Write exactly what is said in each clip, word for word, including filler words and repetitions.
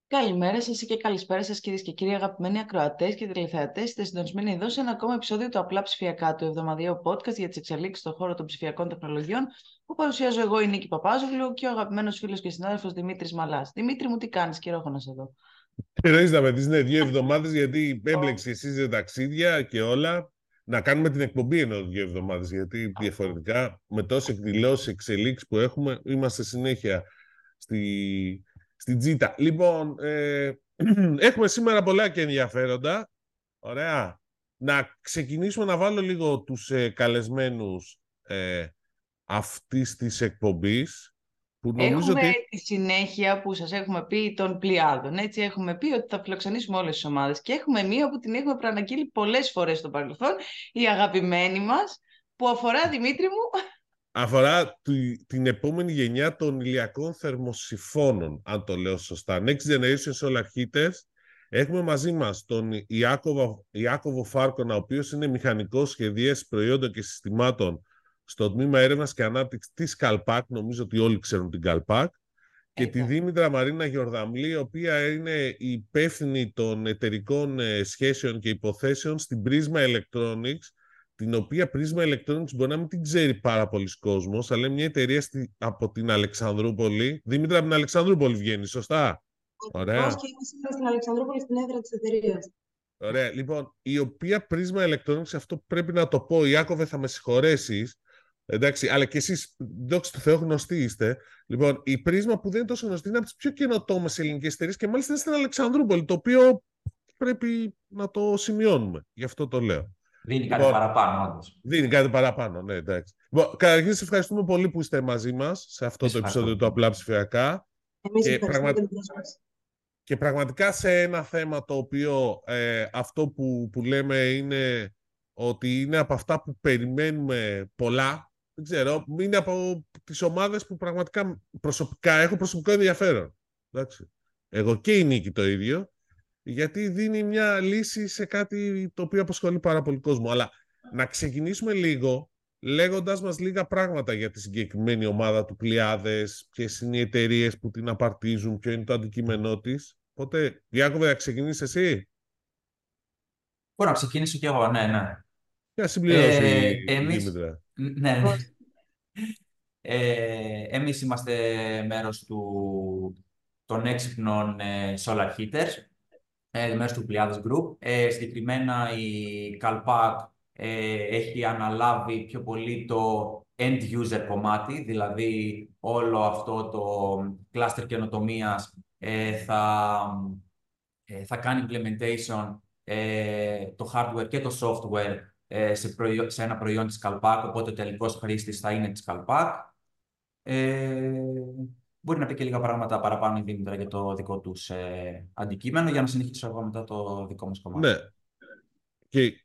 Καλημέρα σας και καλησπέρα σας, κυρίες και κύριοι αγαπημένοι ακροατές και τηλεθεατές. Είστε συντονισμένοι εδώ σε ένα ακόμα επεισόδιο του Απλά Ψηφιακά, του εβδομαδιαίου podcast για τις εξελίξεις στον χώρο των ψηφιακών τεχνολογιών, που παρουσιάζω εγώ, η Νίκη Παπάζογλου, και ο αγαπημένος φίλος και συνάδελφος Δημήτρης Μαλάς. Δημήτρη μου, τι κάνεις, καιρό έχω να σε δω. Εννοείς να πετύσσετε δύο εβδομάδες, γιατί έμπλεξε εσείς για ταξίδια και όλα. Να κάνουμε την εκπομπή ενώ δύο εβδομάδες, γιατί διαφορετικά με τόσες εκδηλώσεις, εξελίξεις που έχουμε, είμαστε συνέχεια στη, στη τζίτα. Λοιπόν, ε, έχουμε σήμερα πολλά και ενδιαφέροντα. Ωραία. Να ξεκινήσουμε να βάλω λίγο τους ε, καλεσμένους ε, αυτής της εκπομπής, που νομίζω Έχουμε ότι... τη συνέχεια που σας έχουμε πει των πλοιάδων. Έτσι, έχουμε πει ότι θα φιλοξενήσουμε όλες τις ομάδες. Και έχουμε μία που την έχουμε προαναγγείλει πολλές φορές στο παρελθόν, η αγαπημένη μας, που αφορά, Δημήτρη μου. Αφορά τη- την επόμενη γενιά των ηλιακών θερμοσυφώνων, αν το λέω σωστά. Next Generation Solar Heaters. Έχουμε μαζί μας τον Ιάκωβο, Ιάκωβο Φάρκονα, ο οποίος είναι μηχανικός σχεδίασης προϊόντων και συστημάτων στο τμήμα έρευνας και ανάπτυξης της Καλπάκ. Νομίζω ότι όλοι ξέρουν την Καλπάκ. Και τη Exactly. Δήμητρα Μαρίνα Γιορδαμλή, η οποία είναι η υπεύθυνη των εταιρικών ε, σχέσεων και υποθέσεων στην Prisma Electronics, την οποία Prisma Electronics μπορεί να μην την ξέρει πάρα πολλοί κόσμος, αλλά είναι μια εταιρεία στη, από την Αλεξανδρούπολη. Δήμητρα, από την Αλεξανδρούπολη βγαίνει, σωστά? Ακριβώς, Ωραία. και είμαι σήμερα στην Αλεξανδρούπολη, στην έδρα της εταιρείας. Ωραία. Λοιπόν, η οποία Prisma Electronics, αυτό πρέπει να το πω, Ιάκωβε, θα με συγχωρέσεις, εντάξει, αλλά και εσείς, δόξα τω Θεώ, γνωστοί είστε. Λοιπόν, η Prisma, που δεν είναι τόσο γνωστή, είναι από τις πιο καινοτόμες ελληνικές εταιρείες και μάλιστα είναι στην Αλεξανδρούπολη, το οποίο πρέπει να το σημειώνουμε. Γι' αυτό το λέω. Δίνει κάτι Λοιπόν, παραπάνω, όντως. Δίνει κάτι παραπάνω, ναι, εντάξει. Λοιπόν, καταρχήν, σας ευχαριστούμε πολύ που είστε μαζί μας σε αυτό Εμείς το επεισόδιο του ευχαριστούμε. Απλά Ψηφιακά. Εμείς Και, ευχαριστούμε πραγμα... την πρόσκληση. και πραγματικά σε ένα θέμα το οποίο ε, αυτό που, που λέμε είναι ότι είναι από αυτά που περιμένουμε πολλά. Δεν ξέρω, είναι από τις ομάδες που πραγματικά προσωπικά έχω προσωπικό ενδιαφέρον. Εντάξει. Εγώ και η Νίκη το ίδιο, γιατί δίνει μια λύση σε κάτι το οποίο απασχολεί πάρα πολύ κόσμο. Αλλά να ξεκινήσουμε λίγο λέγοντας μας λίγα πράγματα για τη συγκεκριμένη ομάδα του Πλοιάδες, ποιες είναι οι εταιρείες που την απαρτίζουν, ποιο είναι το αντικείμενό της. Οπότε, Διάκωβε, θα ξεκινήσεις εσύ. Μπορώ να ξεκινήσω κι εγώ, ναι, ναι. Για συμπληρώσει Ε, η εμείς, Δήμητρα. ναι, ναι. Ε, εμείς είμαστε μέρος του, των έξυπνων ε, Solar Heaters, ε, μέρος του Πλοιάδες Group. Ε, συγκεκριμένα η Καλπάκ ε, έχει αναλάβει πιο πολύ το end user κομμάτι, δηλαδή όλο αυτό το cluster καινοτομίας ε, θα, ε, θα κάνει implementation ε, το hardware και το software ε, σε, προϊό- σε ένα προϊόν της Καλπάκ, οπότε ο τελικός χρήστης θα είναι της Καλπάκ. Ε, μπορεί να πει και λίγα πράγματα παραπάνω η Δήμητρα για το δικό τους ε, αντικείμενο, για να συνεχίσω εγώ μετά το δικό μας κομμάτι. Ναι. Και...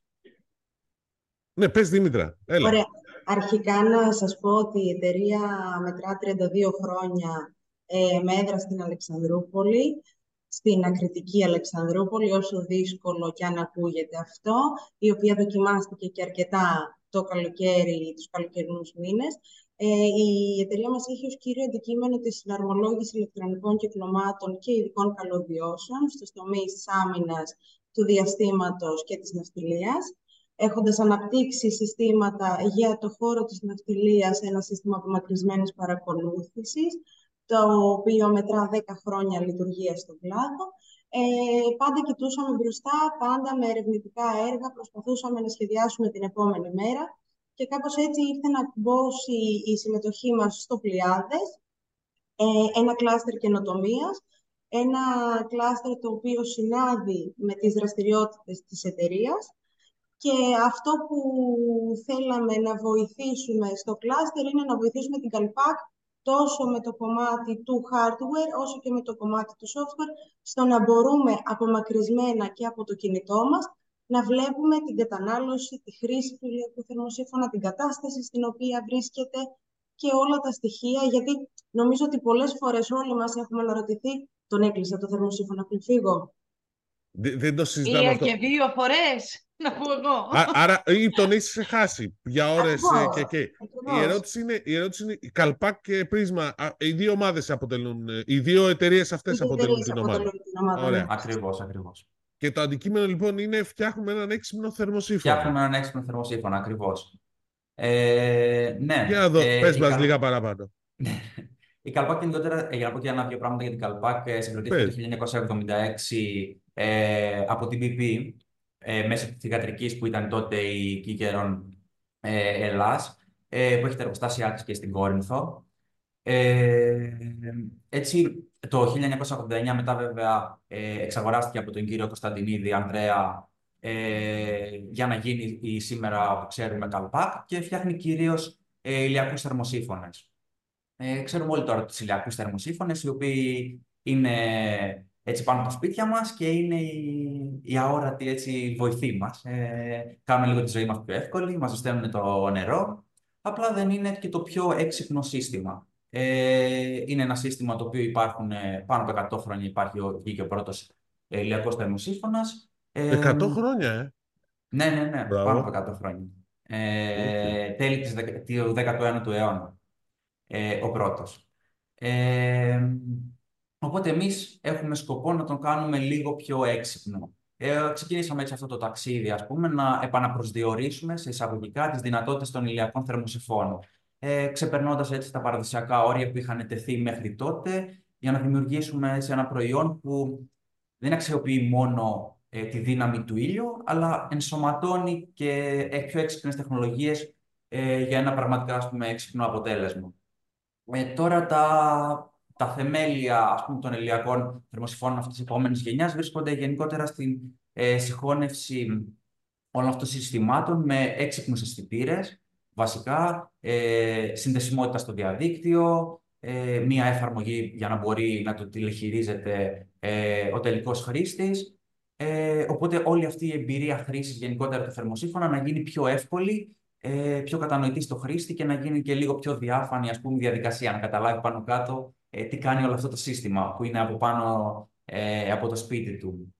ναι, πες Δήμητρα. Έλα. Ωραία. Αρχικά να σας πω ότι η εταιρεία μετρά τριάντα δύο χρόνια ε, με έδρα στην Αλεξανδρούπολη, στην ακριτική Αλεξανδρούπολη, όσο δύσκολο και αν ακούγεται αυτό, η οποία δοκιμάστηκε και αρκετά το καλοκαίρι, τους καλοκαιρινούς μήνες. Ε, η εταιρεία μας έχει ως κύριο αντικείμενο τη συναρμολόγηση ηλεκτρονικών κυκλωμάτων και ειδικών καλωδιώσεων στους τομείς της άμυνας, του διαστήματος και της ναυτιλίας, έχοντας αναπτύξει συστήματα για το χώρο της ναυτιλίας, ένα σύστημα απομακρυσμένης παρακολούθησης, το οποίο μετρά δέκα χρόνια λειτουργία στον κλάδο. Ε, πάντα κοιτούσαμε μπροστά, πάντα με ερευνητικά έργα, προσπαθούσαμε να σχεδιάσουμε την επόμενη μέρα και κάπως έτσι ήρθε να κουμπώσει η συμμετοχή μας στο Πλοιάδες, ε, ένα κλάστερ καινοτομίας, ένα κλάστερ το οποίο συνάδει με τις δραστηριότητες της εταιρείας. Και αυτό που θέλαμε να βοηθήσουμε στο κλάστερ είναι να βοηθήσουμε την Καλπάκ τόσο με το κομμάτι του hardware, όσο και με το κομμάτι του software, στο να μπορούμε απομακρυσμένα και από το κινητό μας να βλέπουμε την κατανάλωση, τη χρήση του ηλιακού θερμοσύφωνα, την κατάσταση στην οποία βρίσκεται και όλα τα στοιχεία, γιατί νομίζω ότι πολλές φορές όλοι μας έχουμε αναρωτηθεί, τον έκλεισα το θερμοσύφωνα πριν φύγω. Δε- δεν το συζητάμε Μία αυτό. και δύο φορές, να πω εγώ. Α, άρα ή τον έχεις χάσει για ώρες ε, Ακριβώς, και, και. Η ακριβώς. ερώτηση είναι, η ερώτηση είναι η Καλπάκ και Πρίσμα, α, οι δύο ομάδες αποτελούν, ε, οι δύο εταιρείες Οι αυτές δύο αποτελούν εταιρείες την ομάδα. αποτελούν την ομάδα, Ωραία. ναι. Ακριβώς, ακριβώς. Και το αντικείμενο λοιπόν είναι φτιάχνουμε έναν έξυπνο θερμοσύφωνα. Φτιάχνουμε έναν έξυπνο θερμοσύφωνα, ακριβώς. Ε, ναι, Για να δω, ε, πες η μας Καλ- λίγα παραπάνω. Η Καλπάκ γενικότερα, ε, για να πω και ένα-δύο πράγματα για την Καλπάκ, ε, συγκροτήθηκε το Πες. χίλια εννιακόσια εβδομήντα έξι ε, από την μπι πι ε, μέσω της θυγατρικής που ήταν τότε η Κίκερον ε, Ελλάς, ε, που έχει τα εργοστάσια της και στην Κόρινθο. Ε, έτσι, το χίλια εννιακόσια ογδόντα εννιά μετά βέβαια ε, εξαγοράστηκε από τον κύριο Κωνσταντινίδη Ανδρέα ε, για να γίνει η σήμερα που ξέρουμε Καλπάκ και φτιάχνει κυρίως ε, ηλιακούς θερμοσύφωνες. Ε, ξέρουμε όλοι τώρα τους ηλιακούς θερμοσύφωνες, οι οποίοι είναι έτσι πάνω από τα σπίτια μας και είναι η, η αόρατη έτσι, βοηθή μας. Ε, κάνουν λίγο τη ζωή μας πιο εύκολη, μας ζεσταίνουν το νερό, απλά δεν είναι και το πιο έξυπνο σύστημα. Ε, είναι ένα σύστημα το οποίο υπάρχουν ε, πάνω από εκατό χρόνια, υπάρχει ο, και ο πρώτος ε, ηλιακός θερμοσύφωνας. Ε, Εκατό χρόνια, ε. ναι, ναι, ναι, Μπράβο. πάνω από εκατό χρόνια. Ε, τέλη της, δεκα- του δέκατου ένατου αιώνα. Ε, ο πρώτος. Ε, οπότε εμείς έχουμε σκοπό να τον κάνουμε λίγο πιο έξυπνο. Ε, ξεκινήσαμε έτσι αυτό το ταξίδι, ας πούμε, να επαναπροσδιορίσουμε σε εισαγωγικά τις δυνατότητες των ηλιακών θερμοσυφώνων. Ε, ξεπερνώντας έτσι τα παραδοσιακά όρια που είχαν τεθεί μέχρι τότε, για να δημιουργήσουμε έτσι ένα προϊόν που δεν αξιοποιεί μόνο ε, τη δύναμη του ήλιου, αλλά ενσωματώνει και ε, πιο έξυπνες τεχνολογίες ε, για ένα πραγματικά, ας πούμε, έξυπνο αποτέλεσμα. Ε, τώρα τα, τα θεμέλια, ας πούμε, των ηλιακών θερμοσυφώνων αυτής της επόμενης γενιάς βρίσκονται γενικότερα στην ε, συγχώνευση όλων αυτών των συστημάτων με έξυπνους αισθητήρες, βασικά, ε, συνδεσιμότητα στο διαδίκτυο, ε, μία εφαρμογή για να μπορεί να το τηλεχειρίζεται ε, ο τελικός χρήστης. Ε, οπότε όλη αυτή η εμπειρία χρήσης γενικότερα του θερμοσύφωνα να γίνει πιο εύκολη, ε, πιο κατανοητή στο χρήστη και να γίνει και λίγο πιο διάφανη, ας πούμε, διαδικασία, να καταλάβει πάνω κάτω ε, τι κάνει όλο αυτό το σύστημα που είναι από πάνω ε, από το σπίτι του.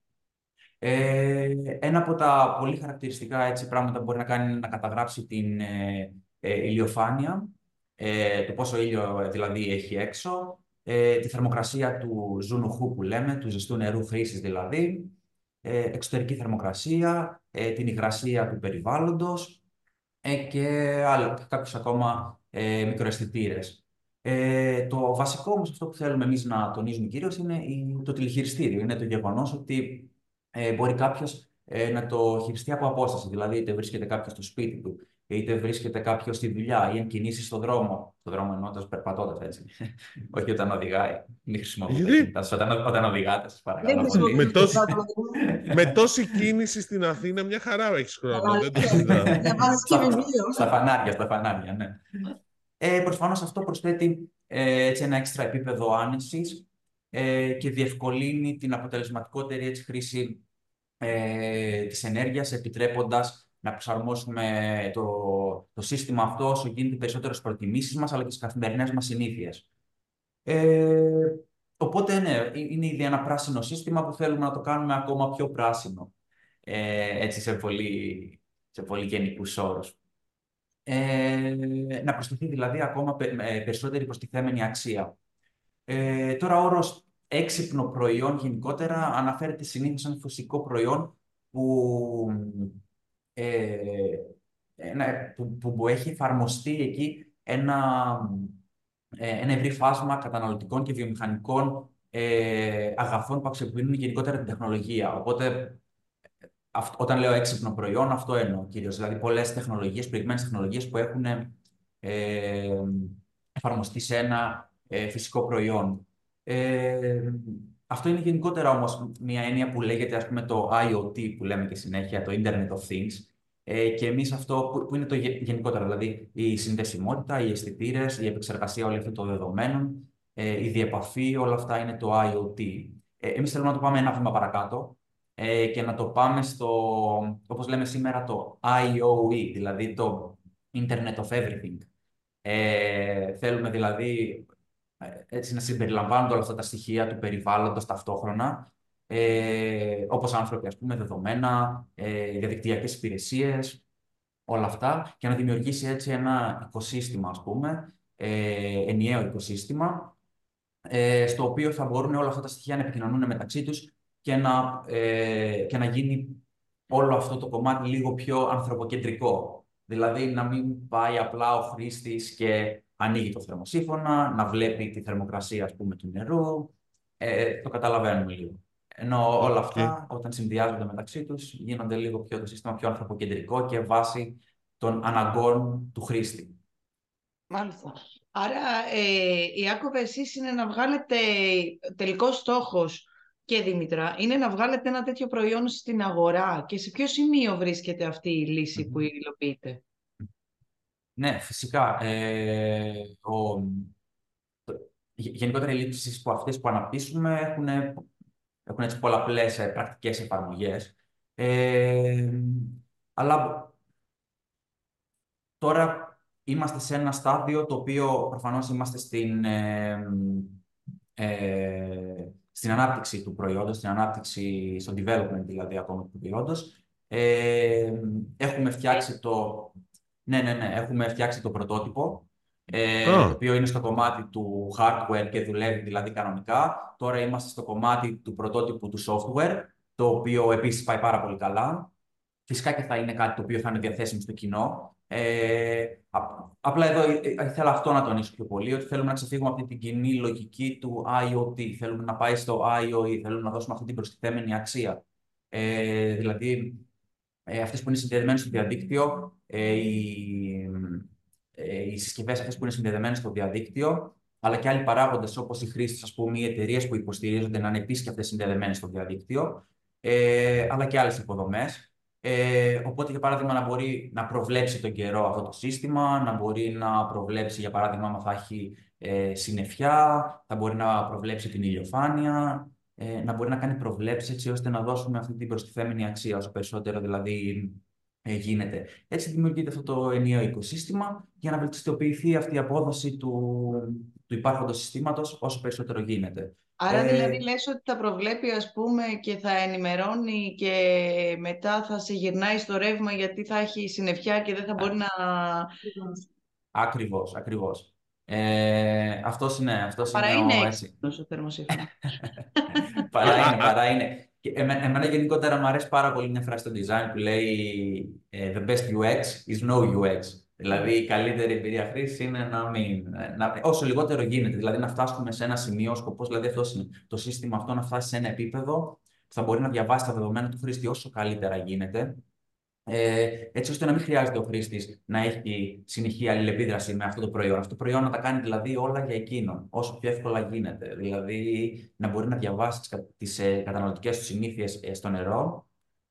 Ε, ένα από τα πολύ χαρακτηριστικά έτσι, πράγματα που μπορεί να κάνει είναι να καταγράψει την ε, ε, ηλιοφάνεια, ε, το πόσο ήλιο ε, δηλαδή έχει έξω, ε, τη θερμοκρασία του ζουνοχού που λέμε, του ζεστού νερού χρήσης δηλαδή, ε, εξωτερική θερμοκρασία, ε, την υγρασία του περιβάλλοντος ε, και άλλα, κάποιους ακόμα ε, μικροαισθητήρες. Ε, το βασικό όμως αυτό που θέλουμε εμείς να τονίζουμε κυρίως είναι η- το τηλεχειριστήριο. Είναι το γεγονός ότι ε, μπορεί κάποιος ε, να το χειριστεί από απόσταση. Δηλαδή, είτε βρίσκεται κάποιος στο σπίτι του, είτε βρίσκεται κάποιος στη δουλειά ή αν κινήσει στον δρόμο. Στον δρόμο εννοώντας περπατώντας έτσι. Όχι όταν οδηγάει. Μην χρησιμοποιείτε Γιατί? κινητά. Όταν, όταν οδηγάτε, σας Δεν παρακαλώ πολύ. χρησιμοποιούμε Με τόση- τα πράγματα. Με τόση κίνηση στην Αθήνα, μια χαρά έχεις χρόνο. Καλά, Δεν το αλήθεια. συζητάμε. Διαβάζεις και Στα, βιβλίο. στα φανάρια, στα φανάρια, ναι. Ε, προφανώς αυτό προσθέτει ε, έτσι ένα έξτρα επίπεδο άνεσης ε, και διευκολύνει την αποτελεσματικότερη έτσι, χρήση ε, της ενέργειας, επιτρέποντας να προσαρμόσουμε το, το σύστημα αυτό όσο γίνεται περισσότερο στις προτιμήσεις μας, αλλά και στις καθημερινές μας συνήθειες. Ε, οπότε, ναι, είναι ήδη ένα πράσινο σύστημα που θέλουμε να το κάνουμε ακόμα πιο πράσινο, ε, έτσι σε πολύ, σε πολύ γενικούς όρους. Ε, να προσθεθεί δηλαδή ακόμα πε- ε, περισσότερη προστιθέμενη αξία. Ε, τώρα, ο όρος έξυπνο προϊόν γενικότερα αναφέρεται συνήθως σε ένα φυσικό προϊόν που, ε, ένα- που, που, που έχει εφαρμοστεί εκεί ένα, ε, ένα ευρύ φάσμα καταναλωτικών και βιομηχανικών ε, αγαθών που αξιοποιούν γενικότερα την τεχνολογία. Οπότε, αυ- όταν λέω έξυπνο προϊόν, αυτό εννοώ κυρίως. Δηλαδή, πολλές τεχνολογίες, προηγμένες τεχνολογίες που έχουν ε, εφαρμοστεί σε ένα ε, φυσικό προϊόν. Ε, αυτό είναι γενικότερα όμως μια έννοια που λέγεται, ας πούμε, το IoT, που λέμε και συνέχεια, το Internet of Things. Ε, και εμείς αυτό που, που είναι το γε- γενικότερα, δηλαδή η συνδεσιμότητα, οι αισθητήρες, η επεξεργασία όλων αυτών των δεδομένων, ε, η διεπαφή, όλα αυτά είναι το IoT. Ε, εμείς θέλουμε να το πάμε ένα βήμα παρακάτω ε, και να το πάμε στο, όπως λέμε σήμερα, το IoE, δηλαδή το Internet of Everything. Ε, θέλουμε δηλαδή ε, έτσι να συμπεριλαμβάνονται όλα αυτά τα στοιχεία του περιβάλλοντος ταυτόχρονα ε, όπως άνθρωποι, ας πούμε, δεδομένα, ε, διαδικτυακές υπηρεσίες, όλα αυτά, και να δημιουργήσει έτσι ένα οικοσύστημα, ας πούμε, ε, ενιαίο οικοσύστημα, ε, στο οποίο θα μπορούν όλα αυτά τα στοιχεία να επικοινωνούν μεταξύ τους και να, ε, και να γίνει όλο αυτό το κομμάτι λίγο πιο ανθρωποκεντρικό. Δηλαδή, να μην πάει απλά ο χρήστης και ανοίγει το θερμοσύφωνα, να βλέπει τη θερμοκρασία, ας πούμε, του νερού. Ε, το καταλαβαίνουμε λίγο. Ενώ όλα αυτά, όταν συνδυάζονται μεταξύ τους, γίνονται λίγο πιο το σύστημα πιο ανθρωποκεντρικό και βάσει των αναγκών του χρήστη. Μάλιστα. Άρα, ε, Ιάκωβε, εσείς είναι να βγάλετε, τελικός στόχος και Δήμητρα, είναι να βγάλετε ένα τέτοιο προϊόν στην αγορά, και σε ποιο σημείο βρίσκεται αυτή η λύση που υλοποιείτε? Ναι, φυσικά. Ε, ο, γενικότερα οι λύσεις που αυτές που αναπτύσσουμε έχουν, έχουν έτσι πολλαπλές ε, πρακτικές εφαρμογές. Ε, αλλά τώρα είμαστε σε ένα στάδιο το οποίο προφανώς είμαστε στην, ε, ε, στην ανάπτυξη του προϊόντος, στην ανάπτυξη, στο development δηλαδή ακόμα του προϊόντος. Ε, έχουμε φτιάξει το... Ναι, ναι, ναι, έχουμε φτιάξει το πρωτότυπο, ε, Ah. το οποίο είναι στο κομμάτι του hardware και δουλεύει δηλαδή κανονικά. Τώρα είμαστε στο κομμάτι του πρωτότυπου του software, το οποίο επίσης πάει πάρα πολύ καλά. Φυσικά και θα είναι κάτι το οποίο θα είναι διαθέσιμο στο κοινό. Ε, απλά εδώ ήθελα αυτό να τονίσω πιο πολύ, ότι θέλουμε να ξεφύγουμε από την κοινή λογική του IoT. Θέλουμε να πάει στο IoE, θέλουμε να δώσουμε αυτή την προστιθέμενη αξία. Ε, δηλαδή, ε, αυτές που είναι συνδεδεμένες στο διαδίκτυο, ε, οι, ε, οι συσκευές αυτές που είναι συνδεδεμένες στο διαδίκτυο, αλλά και άλλοι παράγοντες όπως οι χρήστες, ας πούμε, οι εταιρείες που υποστηρίζονται να είναι επίσης και αυτές συνδεδεμένες στο διαδίκτυο, ε, αλλά και άλλες υποδομές. Ε, οπότε, για παράδειγμα, να μπορεί να προβλέψει τον καιρό αυτό το σύστημα, να μπορεί να προβλέψει, για παράδειγμα, αν θα έχει ε, συννεφιά, θα μπορεί να προβλέψει την ηλιοφάνεια, ε, να μπορεί να κάνει προβλέψεις έτσι ώστε να δώσουμε αυτή την προστιθέμενη αξία, όσο περισσότερο δηλαδή ε, γίνεται. Έτσι δημιουργείται αυτό το ενιαίο οικοσύστημα για να βελτιστοποιηθεί αυτή η απόδοση του, του υπάρχοντος συστήματος όσο περισσότερο γίνεται. Άρα Ε, δηλαδή λες ότι θα προβλέπει, ας πούμε, και θα ενημερώνει και μετά θα σε γυρνάει στο ρεύμα γιατί θα έχει συννεφιά και δεν θα μπορεί να... Ακριβώς, ακριβώς. Ε, αυτός είναι, αυτός Παρά είναι είναι ο, έτσι. έξυπνος ο θερμοσύφωνος. Παρά είναι, παρά είναι. Και εμέ- εμένα γενικότερα μου αρέσει πάρα πολύ μια φράση στο design που λέει ε, The best γιου εξ is no γιου εξ. Δηλαδή η καλύτερη εμπειρία χρήση είναι να μην. Να, όσο λιγότερο γίνεται. Δηλαδή να φτάσουμε σε ένα σημείο, ο σκοπός δηλαδή αυτός είναι. Το σύστημα αυτό να φτάσει σε ένα επίπεδο που θα μπορεί να διαβάσει τα δεδομένα του χρήστη όσο καλύτερα γίνεται. Ε, έτσι ώστε να μην χρειάζεται ο χρήστη να έχει συνεχή αλληλεπίδραση με αυτό το προϊόν. Αυτό το προϊόν να τα κάνει δηλαδή όλα για εκείνον, όσο πιο εύκολα γίνεται. Δηλαδή να μπορεί να διαβάσει τις ε, καταναλωτικές του συνήθειες ε, στο νερό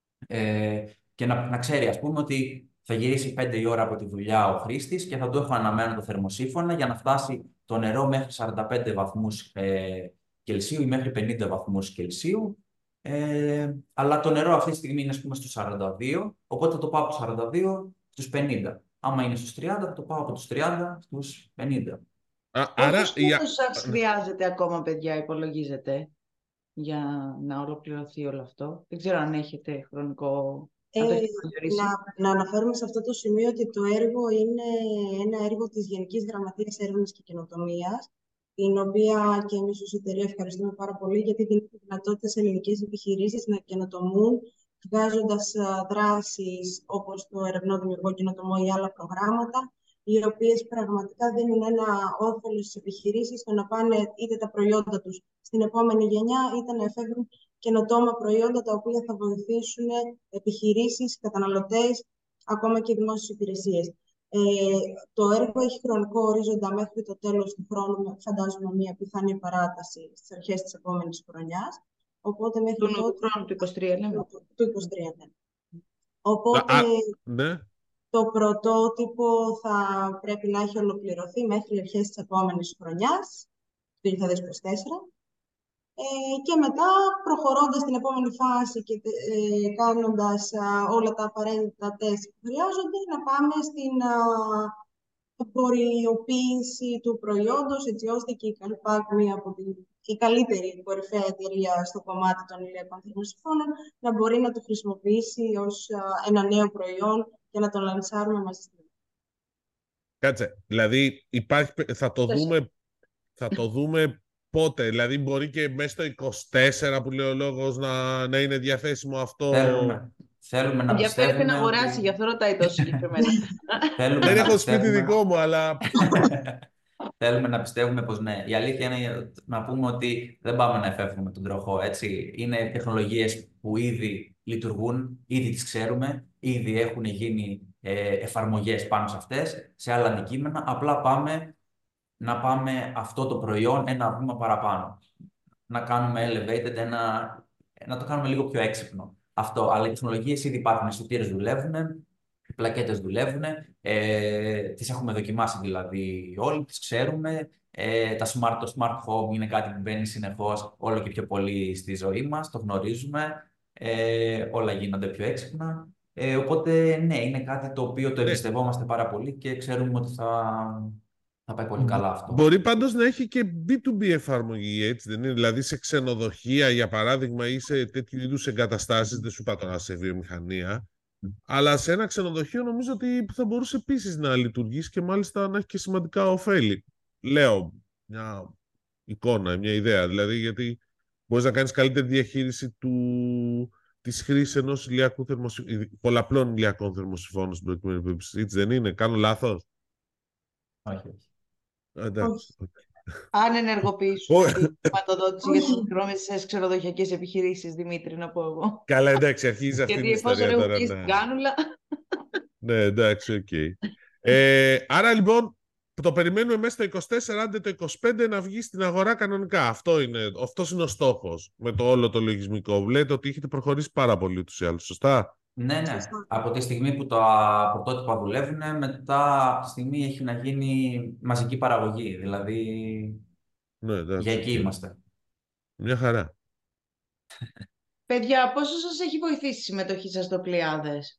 ε, και να, να ξέρει, ας πούμε, ότι θα γυρίσει πέντε η ώρα από τη δουλειά ο χρήστης και θα του έχω αναμένο το θερμοσύφωνα για να φτάσει το νερό μέχρι σαράντα πέντε βαθμούς ε, Κελσίου ή μέχρι πενήντα βαθμούς Κελσίου. Ε, αλλά το νερό αυτή τη στιγμή είναι, ας πούμε, στους σαράντα δύο, οπότε θα το πάω από τους σαράντα δύο στους πενήντα. Άμα είναι στους τριάντα, θα το πάω από τους τριάντα στους πενήντα. Α, άρα, Πόσος η- χρόνος σας χρειάζεται ακόμα, παιδιά, υπολογίζετε, για να ολοκληρωθεί όλο αυτό? Δεν ξέρω αν έχετε χρονικό... Ε, αν το έχετε προσδιορίσει. να, να αναφέρουμε σε αυτό το σημείο ότι το έργο είναι ένα έργο της Γενικής Γραμματείας Έρευνας και Καινοτομίας, την οποία και εμείς ως εταιρεία ευχαριστούμε πάρα πολύ, γιατί δίνει τη δυνατότητα σε ελληνικές επιχειρήσεις να καινοτομούν, βγάζοντας α, δράσεις όπως το Ερευνό Δημιουργό Καινοτομό ή άλλα προγράμματα, οι οποίες πραγματικά δίνουν ένα όφελος στις επιχειρήσεις στο να πάνε είτε τα προϊόντα τους στην επόμενη γενιά, είτε να εφεύρουν καινοτόμα προϊόντα τα οποία θα βοηθήσουν επιχειρήσεις, καταναλωτές, ακόμα και δημόσιες υπηρεσίες. Ε, το έργο έχει χρονικό ορίζοντα μέχρι το τέλος του χρόνου, φαντάζομαι μια πιθανή παράταση στις αρχές της επόμενης χρονιάς. Οπότε μέχρι Του, τότε... του χρόνου του είκοσι τρία, λέμε. Του, του είκοσι τρία, ναι. Οπότε α, ναι. το πρωτότυπο θα πρέπει να έχει ολοκληρωθεί μέχρι αρχές της επόμενης χρονιάς, του δύο χιλιάδες είκοσι τέσσερα. Ε, και μετά, προχωρώντας στην επόμενη φάση και ε, κάνοντας α, όλα τα απαραίτητα τεστ που χρειάζονται, να πάμε στην, α, εμπορειοποίηση του προϊόντος, έτσι ώστε και η Καλπάκ, μία από την η καλύτερη κορυφαία εταιρεία στο κομμάτι των ηλιακών θερμοσυφώνων, να μπορεί να το χρησιμοποιήσει ως α, ένα νέο προϊόν και να το λανσάρουμε μαζί στην. Κάτσε, δηλαδή υπάρχει, θα το δούμε, θα το δούμε πότε, δηλαδή μπορεί και μέσα στο είκοσι τέσσερα που λέει ο λόγος να, να είναι διαθέσιμο αυτό. Θέλουμε, θέλουμε να Ενδιαφέρεται να πιστεύουμε αγοράσει, ότι... γι' αυτό ρωτάει τόσο συγκεκριμένα. Θέλουμε Δεν να έχω σπίτι πιστεύουμε... δικό μου, αλλά Θέλουμε να πιστεύουμε πως ναι. Η αλήθεια είναι να πούμε ότι δεν πάμε να εφεύγουμε τον τροχό, έτσι. Είναι τεχνολογίες που ήδη λειτουργούν, ήδη τις ξέρουμε, ήδη έχουν γίνει ε, εφαρμογές πάνω σε αυτές, σε άλλα αντικείμενα. Απλά πάμε να πάμε αυτό το προϊόν ένα βήμα παραπάνω. Να κάνουμε elevated, ένα, να το κάνουμε λίγο πιο έξυπνο. Αυτό, αλλά οι τεχνολογίες ήδη υπάρχουν, οι αισθητήρες δουλεύουν, οι πλακέτες δουλεύουν, ε, τις έχουμε δοκιμάσει δηλαδή όλοι, τις ξέρουμε. Ε, τα smart, το smart home είναι κάτι που μπαίνει συνεχώς όλο και πιο πολύ στη ζωή μας, το γνωρίζουμε, ε, όλα γίνονται πιο έξυπνα. Ε, οπότε ναι, είναι κάτι το οποίο το ναι. εμπιστευόμαστε πάρα πολύ και ξέρουμε ότι θα, θα πάει πολύ καλά αυτό. Μπορεί πάντως να έχει και μπι του μπι εφαρμογή, έτσι δεν είναι? Δηλαδή σε ξενοδοχεία, για παράδειγμα, ή σε τέτοιου είδους εγκαταστάσεις, δεν σου είπα τώρα σε βιομηχανία, αλλά σε ένα ξενοδοχείο νομίζω ότι θα μπορούσε επίσης να λειτουργήσει και μάλιστα να έχει και σημαντικά ωφέλη. Λέω μια εικόνα, μια ιδέα, δηλαδή γιατί μπορείς να κάνεις καλύτερη διαχείριση του, της χρήσης ενός ηλιακού θερμοσυ... πολλαπλών ηλιακών θερμοσυφώνων στην προκειμένη περίπτωση. Έτσι δεν είναι? Κάνω λάθος? Όχι, όχι. Εντάξει. Αν ενεργοποιήσουμε τη χρηματοδότηση για τις μικρόμεσες ξενοδοχειακές επιχειρήσεις, Δημήτρη, να πω εγώ. Καλά, εντάξει, αρχίζει αυτή Γιατί την εφόσον ιστορία έχουν τώρα. κλείσει την κάνουλα. Ναι, εντάξει, οκ. Okay. Ε, άρα λοιπόν το περιμένουμε μέσα στο είκοσι τέσσερα, άντε το είκοσι πέντε να βγει στην αγορά κανονικά. Αυτό είναι, αυτός είναι ο στόχος με το όλο το λογισμικό. Λέτε ότι έχετε προχωρήσει πάρα πολύ ούτως ή άλλως, σωστά? Ναι, ναι. Σωστά. Από τη στιγμή που τα πρωτότυπα δουλεύουν, μετά από τη στιγμή έχει να γίνει μαζική παραγωγή. Δηλαδή, Ναι, εντάξει, για εκεί okay. είμαστε. Μια χαρά. Παιδιά, πόσο σας έχει βοηθήσει η συμμετοχή σας στο Πλιάδες?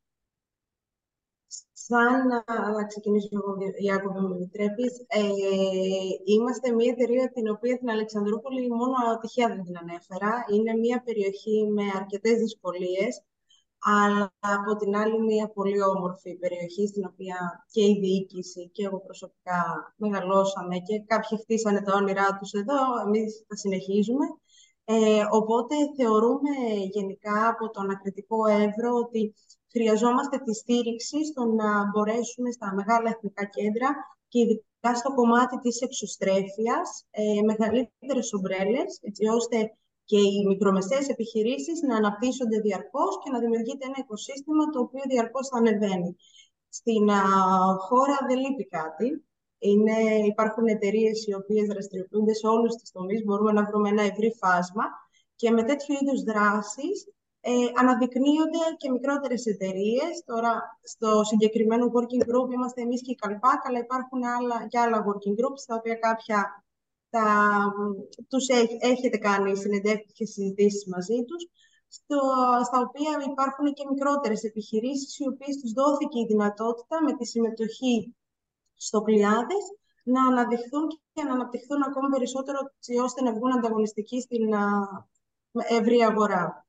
Σαν να, να ξεκινήσω εγώ, Ιάκωβε, μου επιτρέπεις, ε, είμαστε μια εταιρεία την οποία την Αλεξανδρούπολη μόνο τυχαία δεν την ανέφερα. Είναι μια περιοχή με αρκετές δυσκολίες, αλλά από την άλλη μια πολύ όμορφη περιοχή στην οποία και η διοίκηση και εγώ προσωπικά μεγαλώσαμε και κάποιοι χτίσανε τα όνειρά τους εδώ, εμείς τα συνεχίζουμε. Ε, οπότε θεωρούμε γενικά από το ανακριτικό Εύρο ότι χρειαζόμαστε τη στήριξη στο να μπορέσουμε στα μεγάλα εθνικά κέντρα και ειδικά στο κομμάτι της εξωστρέφειας, ε, μεγαλύτερες ομπρέλες, έτσι ώστε και οι μικρομεσαίες επιχειρήσεις να αναπτύσσονται διαρκώς και να δημιουργείται ένα οικοσύστημα το οποίο διαρκώς θα ανεβαίνει. Στην α, χώρα δεν λείπει κάτι. Είναι, υπάρχουν εταιρείες οι οποίες δραστηριοποιούνται σε όλους τους τομείς, μπορούμε να βρούμε ένα ευρύ φάσμα και με τέτοιου είδους δράσεις ε, αναδεικνύονται και μικρότερες εταιρείες. Τώρα, στο συγκεκριμένο working group είμαστε εμείς και η Καλπάκ, αλλά υπάρχουν άλλα, και άλλα working groups, τα οποία κάποια τα, τους έχ, έχετε κάνει συνεντεύξεις και συζητήσεις μαζί τους, στο, στα οποία υπάρχουν και μικρότερες επιχειρήσεις, οι οποίες τους δόθηκε η δυνατότητα με τη συμμετοχή στο Πλιάδες να αναδειχθούν και να αναπτυχθούν ακόμα περισσότερο, ώστε να βγουν ανταγωνιστικοί στην ευρύ αγορά.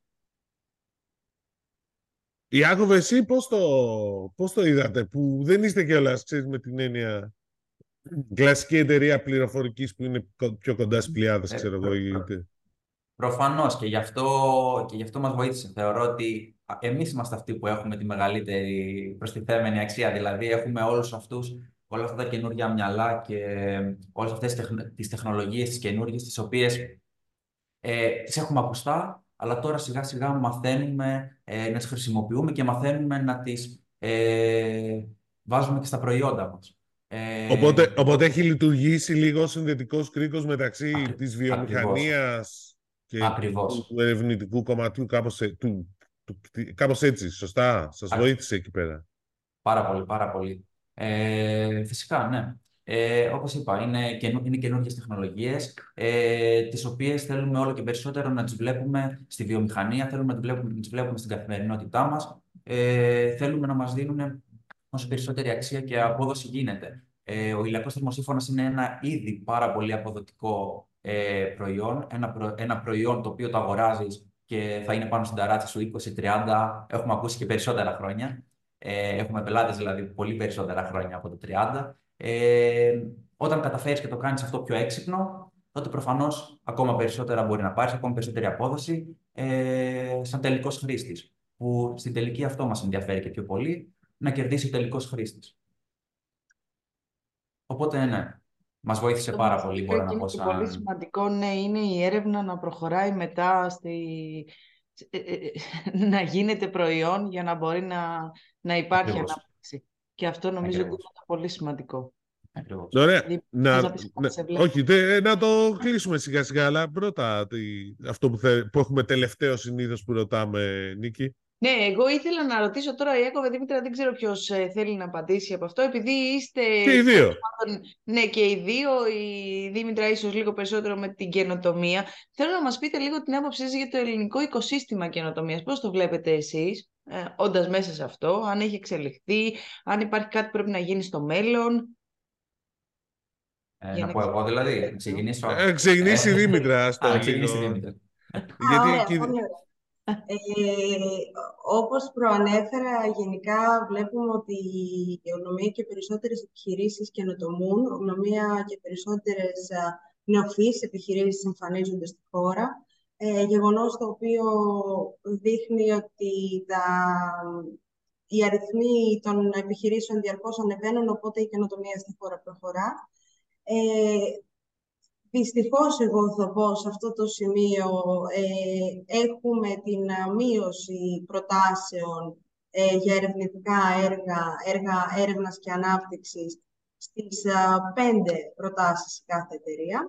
Ιάκωβε, εσύ πώς το, πώς το είδατε, που δεν είστε κιόλας, ξέρεις, με την έννοια κλασική εταιρεία πληροφορικής που είναι πιο κοντά στις Πλιάδες, Ε, ξέρω εγώ. προ- Προφανώς και γι' αυτό, και γι' αυτό μας βοήθησε. Θεωρώ ότι εμείς είμαστε αυτοί που έχουμε τη μεγαλύτερη προστιθέμενη αξία. Δηλαδή, έχουμε όλους αυτούς, όλα αυτά τα καινούργια μυαλά και όλες αυτές τις, τεχνο, τις τεχνολογίες, τις καινούργιες, τις οποίες ε, τις έχουμε ακουστά, αλλά τώρα σιγά σιγά μαθαίνουμε ε, να τις χρησιμοποιούμε και μαθαίνουμε να τις ε, βάζουμε και στα προϊόντα μας. Ε, Οπότε, οπότε έχει λειτουργήσει λίγο ο συνδετικός κρίκος μεταξύ Ακρι... της βιομηχανίας και Ακριβώς. του ερευνητικού κομματιού, κάπως, του, του, κάπως έτσι, σωστά, σας Α... βοήθησε εκεί πέρα? Πάρα πολύ, πάρα πολύ. Ε, φυσικά, ναι. Ε, όπως είπα, είναι, καινού, είναι καινούργιες τεχνολογίες, ε, τις οποίες θέλουμε όλο και περισσότερο να τις βλέπουμε στη βιομηχανία, θέλουμε να τις βλέπουμε, να τις βλέπουμε στην καθημερινότητά μας, ε, θέλουμε να μας δίνουν όσο περισσότερη αξία και απόδοση γίνεται. Ε, ο ηλιακός θερμοσύφωνας είναι ένα ήδη πάρα πολύ αποδοτικό ε, προϊόν, ένα, προ, ένα προϊόν το οποίο το αγοράζεις και θα είναι πάνω στην ταράτσα σου είκοσι τριάντα, έχουμε ακούσει και περισσότερα χρόνια. Ε, έχουμε πελάτες δηλαδή πολύ περισσότερα χρόνια από το τριάντα. Ε, όταν καταφέρεις και το κάνεις αυτό πιο έξυπνο, τότε προφανώς ακόμα περισσότερα μπορεί να πάρεις, ακόμα περισσότερη απόδοση ε, σαν τελικός χρήστης. Που στην τελική αυτό μας ενδιαφέρει και πιο πολύ, να κερδίσει ο τελικός χρήστης. Οπότε ναι, μας βοήθησε Το πάρα μας πολύ, είπε μπορώ και να είναι πω και πολύ σαν... σημαντικό, ναι, είναι η έρευνα να προχωράει μετά στη... ε, ε, ε, να γίνεται προϊόν για να μπορεί να, να υπάρχει Ακριβώς. ανάπτυξη. Και αυτό νομίζω ότι είναι Ακριβώς. πολύ σημαντικό. Ακριβώς. Ωραία. Δηλαδή, θες Να, να πεις κάτι, να- σε βλέπω. όχι, τε- να το κλείσουμε σιγά σιγά, αλλά πρώτα τι, αυτό που, θε- που έχουμε τελευταίο συνήθως που ρωτάμε, Νίκη. Ναι, εγώ ήθελα να ρωτήσω τώρα, Ιάκωβε Δήμητρα, δεν ξέρω ποιος ε, θέλει να απαντήσει από αυτό, επειδή είστε, Και οι δύο. πάντων, ναι, και οι δύο, η Δήμητρα ίσως λίγο περισσότερο με την καινοτομία. Θέλω να μας πείτε λίγο την άποψή σας για το ελληνικό οικοσύστημα καινοτομίας. Πώς το βλέπετε εσείς, ε, όντας μέσα σε αυτό, αν έχει εξελιχθεί, αν υπάρχει κάτι που πρέπει να γίνει στο μέλλον. Ε, Για να να πω εγώ δηλαδή, να ξεκινήσω. ξεκινήσω. Ε, ξεκινήσει η Ε, Δήμητρα, α, στο να ξεκινήσει η λίγο. Δήμητρα. Α, Γιατί ωραία, εκεί- πολύ ωραία. Ε, όπως προανέφερα, γενικά βλέπουμε ότι η ονομία και περισσότερες επιχειρήσεις καινοτομούν, ονομία και περισσότερες α, νεοφυείς επιχειρήσεις εμφανίζονται στη χώρα. Ε, γεγονός το οποίο δείχνει ότι τα, οι αριθμοί των επιχειρήσεων διαρκώς ανεβαίνουν, οπότε η καινοτομία στη χώρα προχωρά. Ε, Δυστυχώς, εγώ θα πω σε αυτό το σημείο, ε, έχουμε την α, μείωση προτάσεων ε, για ερευνητικά έργα, έργα έρευνας και ανάπτυξης στις α, πέντε προτάσεις σε κάθε εταιρεία,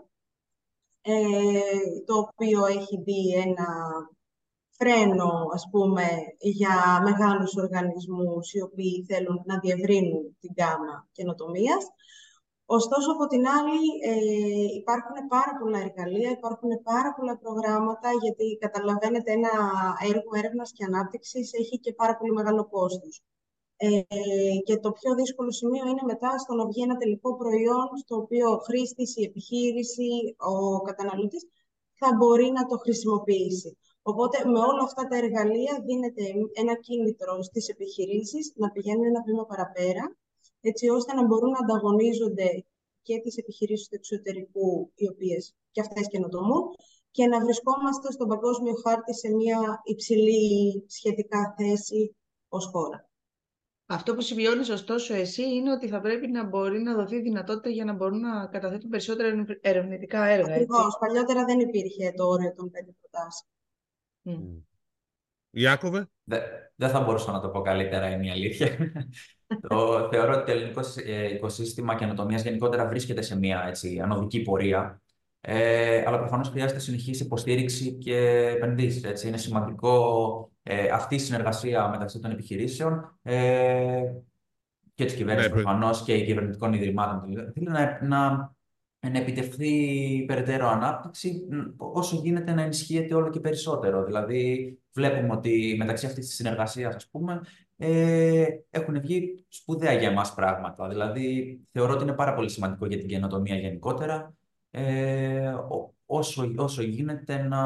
ε, το οποίο έχει μπει ένα φρένο, ας πούμε, για μεγάλους οργανισμούς οι οποίοι θέλουν να διευρύνουν την γάμα καινοτομίας. Ωστόσο, από την άλλη, ε, υπάρχουν πάρα πολλά εργαλεία, υπάρχουν πάρα πολλά προγράμματα, γιατί καταλαβαίνετε ένα έργο έρευνας και ανάπτυξης έχει και πάρα πολύ μεγάλο κόστος. Ε, και το πιο δύσκολο σημείο είναι μετά στο να βγει ένα τελικό προϊόν, στο οποίο ο χρήστης, η επιχείρηση, ο καταναλωτής θα μπορεί να το χρησιμοποιήσει. Οπότε, με όλα αυτά τα εργαλεία δίνεται ένα κίνητρο στις επιχειρήσεις να πηγαίνουν ένα βήμα παραπέρα, έτσι ώστε να μπορούν να ανταγωνίζονται και τις επιχειρήσεις του εξωτερικού, οι οποίες και αυτές καινοτομούν, και να βρισκόμαστε στον παγκόσμιο χάρτη σε μια υψηλή σχετικά θέση ως χώρα. Αυτό που σημειώνεις ωστόσο εσύ είναι ότι θα πρέπει να μπορεί να δοθεί δυνατότητα για να μπορούν να καταθέτουν περισσότερα ερευνη- ερευνητικά έργα, έτσι. Ακριβώς. Παλιότερα δεν υπήρχε το όριο των πέντε προτάσεων. Μμ. Ιάκωβε. Δεν δεν θα μπορούσα να το πω καλύτερα, είναι η αλήθεια. Το, θεωρώ ότι το ελληνικό ε, οικοσύστημα καινοτομίας γενικότερα βρίσκεται σε μια έτσι, ανωδική πορεία. Ε, αλλά προφανώς χρειάζεται συνεχής υποστήριξη και επενδύσεις. Έτσι. Είναι σημαντικό ε, αυτή η συνεργασία μεταξύ των επιχειρήσεων ε, και της κυβέρνησης Ναι, προφανώς και κυβερνητικών ιδρυμάτων. Θέλει να, να, να επιτευχθεί περαιτέρω ανάπτυξη, όσο γίνεται να ενισχύεται όλο και περισσότερο. Δηλαδή, βλέπουμε ότι μεταξύ αυτής της συνεργασίας, ας πούμε, ε, έχουν βγει σπουδαία για εμάς πράγματα. Δηλαδή, θεωρώ ότι είναι πάρα πολύ σημαντικό για την καινοτομία γενικότερα, ε, ό- όσο, όσο γίνεται να,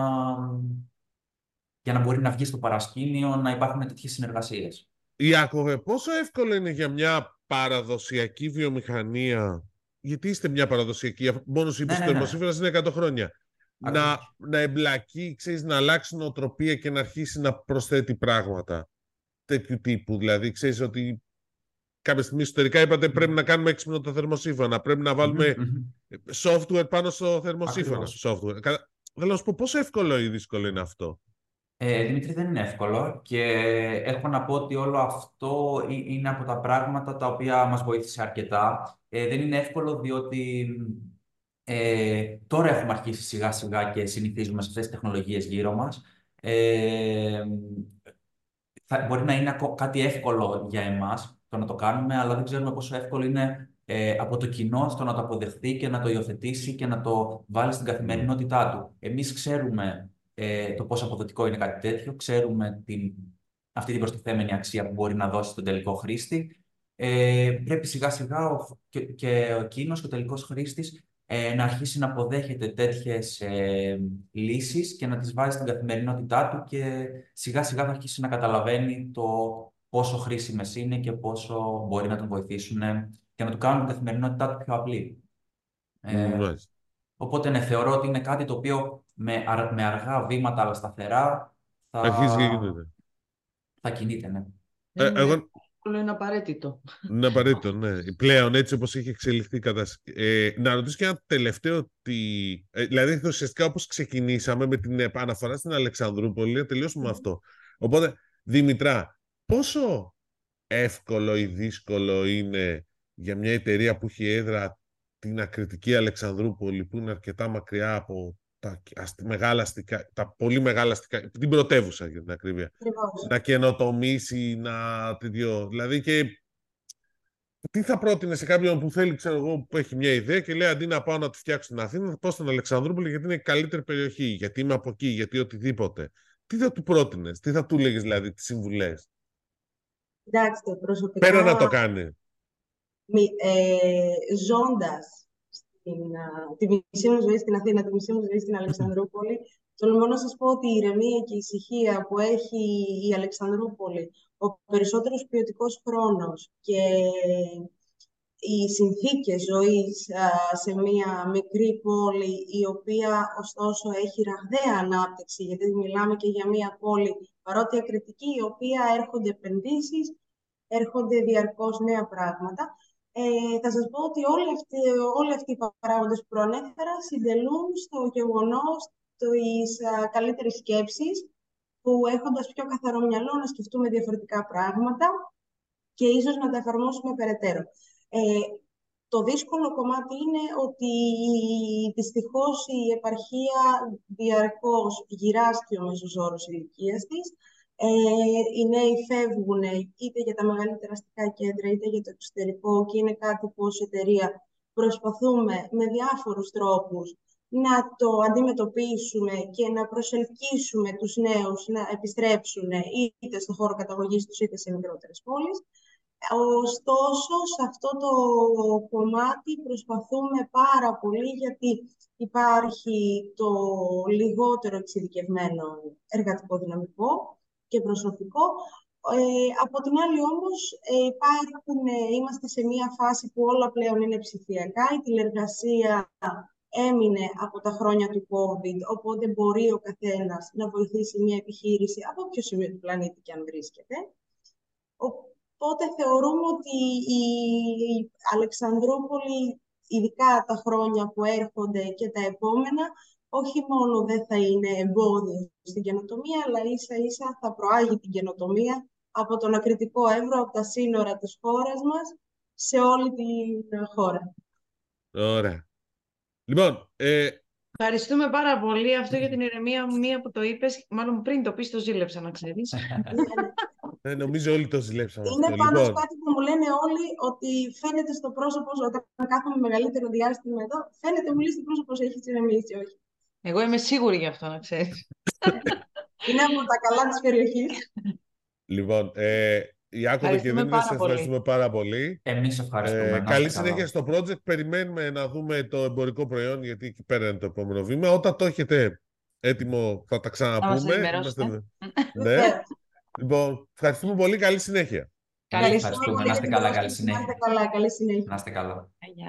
για να μπορεί να βγει στο παρασκήνιο, να υπάρχουν τέτοιες συνεργασίες. Ιάκωβε, πόσο εύκολο είναι για μια παραδοσιακή βιομηχανία, γιατί είστε μια παραδοσιακή, μόνος είπες Ναι, ότι ναι, ο ναι. θερμοσύφωνας είναι εκατό χρόνια, να, Ακριβώς. να εμπλακεί, ξέρεις, να αλλάξει νοοτροπία και να αρχίσει να προσθέτει πράγματα τέτοιου τύπου. Δηλαδή, ξέρεις ότι κάποια στιγμή εσωτερικά είπατε πρέπει να κάνουμε έξυπνο το θερμοσύφωνα, πρέπει να Μμμ, βάλουμε μμμ. software πάνω στο θερμοσύφωνα. Ακριβώς. Στο software. Κα- Θέλω να σου πω πόσο εύκολο ή δύσκολο είναι αυτό. Ε, Δημήτρη, δεν είναι εύκολο και έχω να πω ότι όλο αυτό ε- είναι από τα πράγματα τα οποία μας βοήθησε αρκετά. Ε, δεν είναι εύκολο διότι ε, τώρα έχουμε αρχίσει σιγά σιγά και συνηθίζουμε σε αυτές τις τεχνολογίες γύρω μας. Ε, θα, μπορεί να είναι ακο- κάτι εύκολο για εμάς το να το κάνουμε, αλλά δεν ξέρουμε πόσο εύκολο είναι ε, από το κοινό στο να το αποδεχθεί και να το υιοθετήσει και να το βάλει στην καθημερινότητά του. Εμείς ξέρουμε ε, το πόσο αποδοτικό είναι κάτι τέτοιο, ξέρουμε την, αυτή την προστιθέμενη αξία που μπορεί να δώσει στον τελικό χρήστη. ε, πρέπει σιγά σιγά ο, και, και εκείνος και ο τελικός χρήστης ε, να αρχίσει να αποδέχεται τέτοιες ε, λύσεις και να τις βάζει στην καθημερινότητά του και σιγά σιγά θα αρχίσει να καταλαβαίνει το πόσο χρήσιμες είναι και πόσο μπορεί να τον βοηθήσουν και να του κάνουν την καθημερινότητά του πιο απλή. Ε, Mm, οπότε ναι, θεωρώ ότι είναι κάτι το οποίο με, αρ, με αργά βήματα αλλά σταθερά θα, Αρχίζει και γίνεται. θα κινείται, ναι. Ε, Είναι, εγώ... είναι απαραίτητο. Είναι απαραίτητο, ναι. Πλέον έτσι όπως έχει εξελιχθεί η κατάσταση. Ε, να ρωτήσω και ένα τελευταίο ότι... Ε, δηλαδή ουσιαστικά όπως ξεκινήσαμε με την αναφορά στην Αλεξανδρούπολη, να τελειώσουμε με αυτό. Οπότε, Δημητρά, πόσο εύκολο ή δύσκολο είναι για μια εταιρεία που έχει έδρα την ακριτική Αλεξανδρούπολη, που είναι αρκετά μακριά από τα, μεγάλα αστικά, τα πολύ μεγάλα αστικά, την πρωτεύουσα για την ακρίβεια, Ακριβώς. να καινοτομήσει, να τέτοιο. Δηλαδή και τι θα πρότεινε σε κάποιον που θέλει, ξέρω εγώ, που έχει μια ιδέα και λέει αντί να πάω να τη φτιάξω στην Αθήνα, θα πάω στην Αλεξανδρούπολη γιατί είναι η καλύτερη περιοχή, γιατί είμαι από εκεί, γιατί οτιδήποτε. Τι θα του πρότεινε, τι θα του έλεγε δηλαδή, τι συμβουλές. Κοιτάξτε, προσωπικά, Πέρα να το κάνει. μη, ε, ζώντας στην, α, τη μισή μου ζωή στην Αθήνα, τη μισή μου ζωή στην Αλεξανδρούπολη, τολμώ να σας πω ότι η ηρεμία και η ησυχία που έχει η Αλεξανδρούπολη, ο περισσότερος ποιοτικός χρόνος και οι συνθήκες ζωής α, σε μια μικρή πόλη, η οποία ωστόσο έχει ραγδαία ανάπτυξη, γιατί μιλάμε και για μια πόλη παρότι ακριτική, η οποία έρχονται επενδύσεις, έρχονται διαρκώς νέα πράγματα. Ε, θα σας πω ότι όλοι αυτοί, όλοι αυτοί οι παράγοντες που προανέφερα συντελούν στο γεγονός της καλύτερης σκέψης, που έχοντας πιο καθαρό μυαλό να σκεφτούμε διαφορετικά πράγματα και ίσως να τα εφαρμόσουμε περαιτέρω. Ε, το δύσκολο κομμάτι είναι ότι δυστυχώς η επαρχία διαρκώς γυράσκει ο μέσος όρος ηλικίας της. Ε, οι νέοι φεύγουν είτε για τα μεγαλύτερα αστικά κέντρα είτε για το εξωτερικό και είναι κάτι που ως εταιρεία προσπαθούμε με διάφορους τρόπους να το αντιμετωπίσουμε και να προσελκύσουμε τους νέους να επιστρέψουν είτε στο χώρο καταγωγής τους είτε σε μικρότερες πόλεις. Ωστόσο, σε αυτό το κομμάτι προσπαθούμε πάρα πολύ γιατί υπάρχει το λιγότερο εξειδικευμένο εργατικό δυναμικό και προσωπικό. Ε, από την άλλη όμως, ε, υπάρχουν, ε, είμαστε σε μια φάση που όλα πλέον είναι ψηφιακά. Η τηλεργασία έμεινε από τα χρόνια του COVID, οπότε μπορεί ο καθένας να βοηθήσει μια επιχείρηση από όποιο σημείο του πλανήτη και αν βρίσκεται. Οπότε θεωρούμε ότι η Αλεξανδρούπολη, ειδικά τα χρόνια που έρχονται και τα επόμενα, όχι μόνο δεν θα είναι εμπόδιο στην καινοτομία, αλλά ίσα-ίσα θα προάγει την καινοτομία από τον ακριτικό Εύρο, από τα σύνορα της χώρας μας, σε όλη την χώρα. Ωραία. Λοιπόν, ε... ευχαριστούμε πάρα πολύ αυτό για την ηρεμία μου, μία που το είπες, μάλλον πριν το πεις το ζήλεψα, να ξέρεις. Ε, νομίζω όλοι το ζηλέψαμε Είναι αυτό. πάνω Λοιπόν, σε κάτι που μου λένε όλοι ότι φαίνεται στο πρόσωπο, όταν κάθομαι μεγαλύτερο διάστημα εδώ, φαίνεται μου λέει στο πρόσωπο έχει ηρεμήσει, όχι. Εγώ είμαι σίγουρη γι' αυτό, να ξέρεις. Είναι από τα καλά της περιοχής. Λοιπόν, ε, Ιάκωβε και Δήμητρα, σε ευχαριστούμε πάρα πολύ. Εμείς ευχαριστούμε. Ε, καλή συνέχεια στο project. Περιμένουμε να δούμε το εμπορικό προϊόν, γιατί εκεί πέρα είναι το επόμενο βήμα. Όταν το έχετε έτοιμο θα τα ξαναπούμε. Είμαστε... ναι. Λοιπόν, ευχαριστούμε πολύ. Καλή συνέχεια. Καλή ευχαριστούμε. Να είστε καλά. Καλή συνέχεια. Να είστε καλά. Καλή συνέχεια. Να είστε καλά.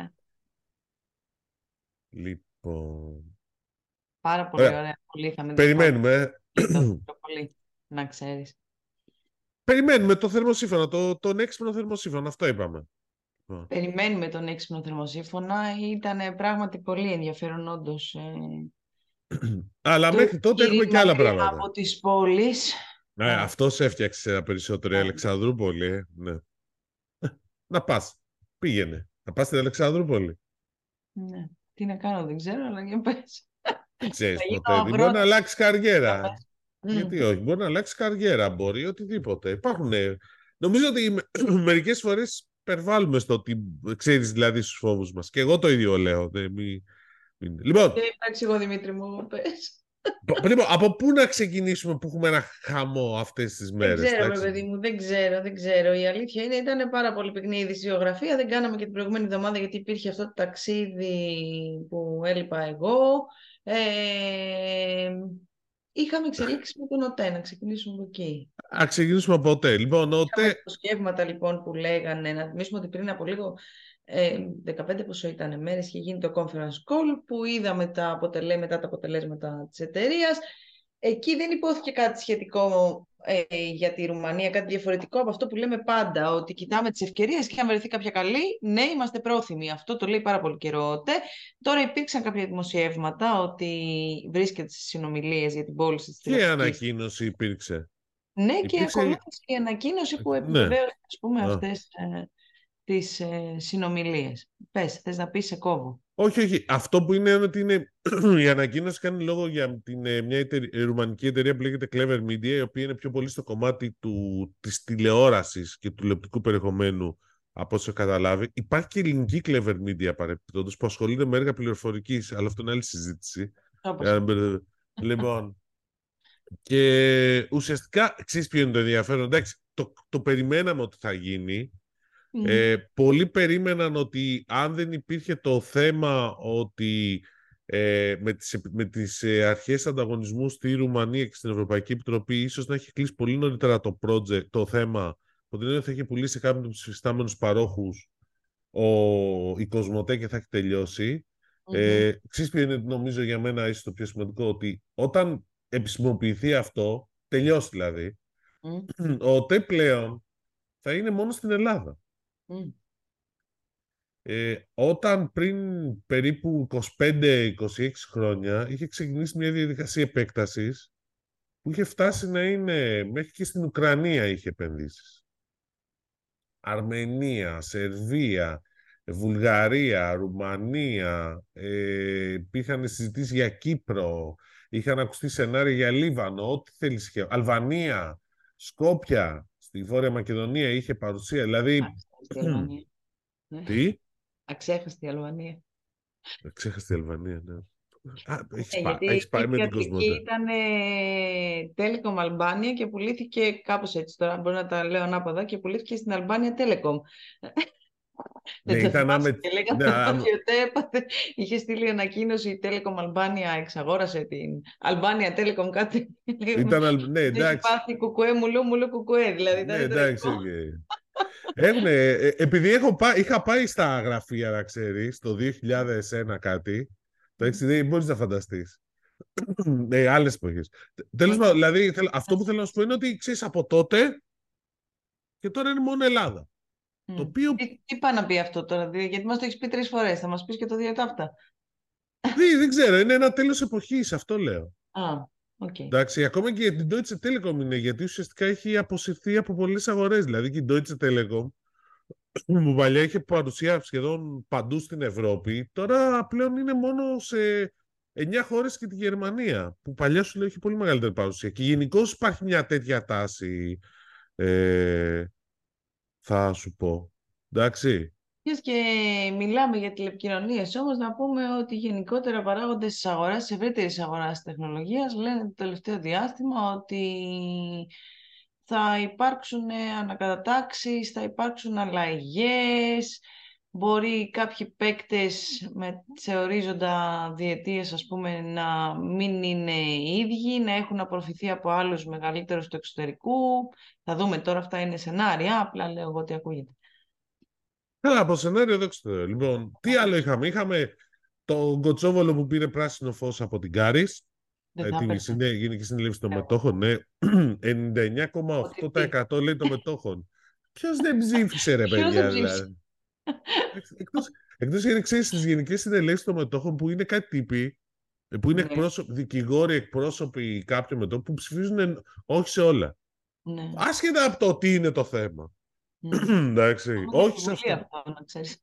Λοιπόν... Πάρα πολύ ωραία. ωραία. Πολύ θα με περιμένουμε. Πολύ, να ξέρεις. Περιμένουμε το θερμοσύφωνα, το, τον έξυπνο θερμοσύφωνα, αυτό είπαμε. Περιμένουμε τον έξυπνο θερμοσύφωνα. Ήταν πράγματι πολύ ενδιαφέρον όντως. Ε... Αλλά μέχρι τότε έχουμε και άλλα πράγματα. Από τις πόλεις. Ναι, yeah. αυτός έφτιαξε περισσότερο η Αλεξανδρούπολη. Ε. Ναι. Να πας. Πήγαινε. Να πας στην Αλεξανδρούπολη. Ναι. Τι να κάνω δεν ξέρω, αλλά για πες. Δεν ξέρεις ποτέ. Μπορεί να αλλάξει καριέρα. Mm. Γιατί όχι. Μπορεί να αλλάξει καριέρα. Μπορεί οτιδήποτε. Υπάρχουν. Νομίζω ότι μερικές φορές υπερβάλλουμε στο ότι ξέρεις δηλαδή στους φόβους μας. Και εγώ το ίδιο λέω. Δε, μη, μη... Λοιπόν. Και εντάξει εγώ Δημήτρη μου, πες. Λοιπόν, από πού να ξεκινήσουμε που έχουμε ένα χαμό αυτές τις Δεν μέρες? ξέρω, εντάξει? παιδί μου, δεν ξέρω, δεν ξέρω. Η αλήθεια είναι ήταν πάρα πολύ πυκνή η ειδησιογραφία. Δεν κάναμε και την προηγούμενη εβδομάδα γιατί υπήρχε αυτό το ταξίδι που έλειπα εγώ. Ε, είχαμε εξελίξει με τον ΟΤΕ, να ξεκινήσουμε από εκεί. Α ξεκινήσουμε από ΟΤΕ. Λοιπόν, ΟΤΕ... Είχαμε υποσχέματα λοιπόν που λέγανε, να θυμίσουμε ότι πριν από λίγο ε, δεκαπέντε πόσο ήταν μέρες είχε γίνει το conference call που είδαμε τα αποτελέ, μετά τα αποτελέσματα της εταιρείας. Εκεί δεν υπόθηκε κάτι σχετικό ε, για τη Ρουμανία, κάτι διαφορετικό από αυτό που λέμε πάντα, ότι κοιτάμε τις ευκαιρίες και αν βρεθεί κάποια καλή, ναι, είμαστε πρόθυμοι. Αυτό το λέει πάρα πολύ καιρό ΟΤΕ. Τώρα υπήρξαν κάποια δημοσιεύματα ότι βρίσκεται στις συνομιλίες για την πώληση της Τι τηλεοπτικής. ανακοίνωση υπήρξε? Ναι, και Υπήρξε... ακολούθησε η ανακοίνωση που Ναι. επιβεβαίωσε, ας πούμε, Α. αυτές ε, τις ε, συνομιλίες. Πες, θες να πεις σε κόβω. Όχι, όχι. Αυτό που είναι είναι ότι είναι... η ανακοίνωση κάνει λόγο για την, ε, μια εταιρεία, ε, ρουμανική εταιρεία που λέγεται Clever Media, η οποία είναι πιο πολύ στο κομμάτι του, της τηλεόρασης και του τηλεοπτικού περιεχομένου, από όσο έχω καταλάβει. Υπάρχει και ελληνική Clever Media παρεπιπτόντως που ασχολείται με έργα πληροφορικής, αλλά αυτό είναι άλλη συζήτηση. Όπως. Ε, λοιπόν, και ουσιαστικά, ξέρεις ποιο είναι το ενδιαφέρον? Εντάξει, το, το περιμέναμε ότι θα γίνει. Mm. Ε, πολλοί περίμεναν ότι αν δεν υπήρχε το θέμα ότι ε, με τις, με τις ε, αρχές ανταγωνισμού στη Ρουμανία και στην Ευρωπαϊκή Επιτροπή ίσως να έχει κλείσει πολύ νωρίτερα το project, το θέμα, ότι δεν θα έχει πουλήσει κάποιον από τους υφιστάμενους παρόχους ο, η Κοσμοτέ και θα έχει τελειώσει. Mm-hmm. Ε, ξέρεις ποιο είναι, νομίζω, για μένα ίσως το πιο σημαντικό, ότι όταν επισημοποιηθεί αυτό, τελειώσει δηλαδή, Mm. ο ΟΤΕ πλέον θα είναι μόνο στην Ελλάδα. Mm. Ε, όταν πριν περίπου είκοσι πέντε είκοσι έξι χρόνια είχε ξεκινήσει μια διαδικασία επέκτασης που είχε φτάσει να είναι, μέχρι και στην Ουκρανία είχε επενδύσεις. Αρμενία, Σερβία, Βουλγαρία, Ρουμανία, ε, υπήρχαν συζητήσεις για Κύπρο, είχαν ακουστεί σενάρια για Λίβανο, ό,τι θέλεις είχε. Αλβανία, Σκόπια, στη Βόρεια Μακεδονία είχε παρουσία, δηλαδή... Αξέχαστη Αλβανία. Τι? Αξέχαστη Αλβανία. Ξέχασε τη Αλβανία, ναι. Α, έχεις, Ε, πά, γιατί έχεις πάει η με την κρατική Κοσμοτέ. ήταν ε, Telecom Albania και πουλήθηκε κάπως έτσι, τώρα μπορεί να τα λέω ανάποδα, και πουλήθηκε στην Albania Telecom. Ναι, Δεν το ήταν θυμάσαι άμε... και λέγανε ναι, ότι άμε... ΟΤΕ έπαθε, είχε στείλει ανακοίνωση η Telecom Albania εξαγόρασε την Albania Telecom κάτι. Ήταν, αλ- ναι, Έχει εντάξει. πάθει κουκουέ, μουλού, μουλού, κουκουέ, δηλαδή Ναι, ήταν εντάξει. τραγικό. Okay. Έχουνε, ε, επειδή έχω πά... είχα πάει στα γραφεία, να ξέρεις, το δύο χιλιάδες ένα κάτι, εντάξει, δεν μπορείς να φανταστείς. Ναι, άλλες εποχές. Τέλος πάντων, δηλαδή, θέλ... αυτό που θέλω να σου πω είναι ότι, ξέρεις, από τότε και τώρα είναι μόνο Ελλάδα. Mm. Το οποίο... Τι, τι πάει να πει αυτό τώρα, δηλαδή, γιατί μας το έχεις πει τρεις φορές, θα μας πεις και το δύο ταύτα. δεν, δεν ξέρω, είναι ένα τέλος εποχής, αυτό λέω. Α, οκ. Okay. Εντάξει, ακόμα και για την Deutsche Telekom είναι, γιατί ουσιαστικά έχει αποσυρθεί από πολλές αγορές. Δηλαδή και η Deutsche Telekom, που παλιά είχε παρουσία σχεδόν παντού στην Ευρώπη, τώρα πλέον είναι μόνο σε εννιά χώρες και τη Γερμανία, που παλιά σου λέει έχει πολύ μεγαλύτερη παρουσία. Και γενικώς υπάρχει μια τέτοια τάση, ε, θα σου πω. Εντάξει. Και μιλάμε για τηλεπικοινωνίες, όμως να πούμε ότι γενικότερα παράγοντες της αγοράς, της ευρύτερης αγοράς της τεχνολογίας, λένε το τελευταίο διάστημα ότι θα υπάρξουν ανακατατάξεις, θα υπάρξουν αλλαγές, μπορεί κάποιοι παίκτες με, σε ορίζοντα διετίες, ας πούμε, να μην είναι οι ίδιοι, να έχουν απορροφηθεί από άλλους μεγαλύτερους του εξωτερικού. Θα δούμε τώρα, αυτά είναι σενάρια, απλά λέω εγώ τι ακούγεται. Καλά, από σενάριο δεν ξέρω. Λοιπόν, τι άλλο είχαμε. Είχαμε τον Κοτσόβολο που πήρε πράσινο φως από την Κάρις. Δεν Ε, θα την έπαιρνε. συνέ, Γενική Συνέλευση των Μετόχων, ναι. ενενήντα εννιά κόμμα οκτώ τοις εκατό λέει των μετόχων. Ποιος δεν ψήφισε, ρε Ποιος δεν παιδιά, ψήφισε? δηλαδή. Εκτός, εκτός γιατί ξέρεις στις Γενικές Συνελεύσεις των Μετόχων που είναι κάτι τύποι, που είναι Ναι. εκπρόσωποι, δικηγόροι, εκπρόσωποι κάποιων μετόχων που ψηφίζουν όχι σε όλα. Ναι. Άσχετα από το τι είναι το θέμα. Ναι. Εντάξει, Όμως όχι σε στη Βουλή αυτό. αυτό, να ξέρεις.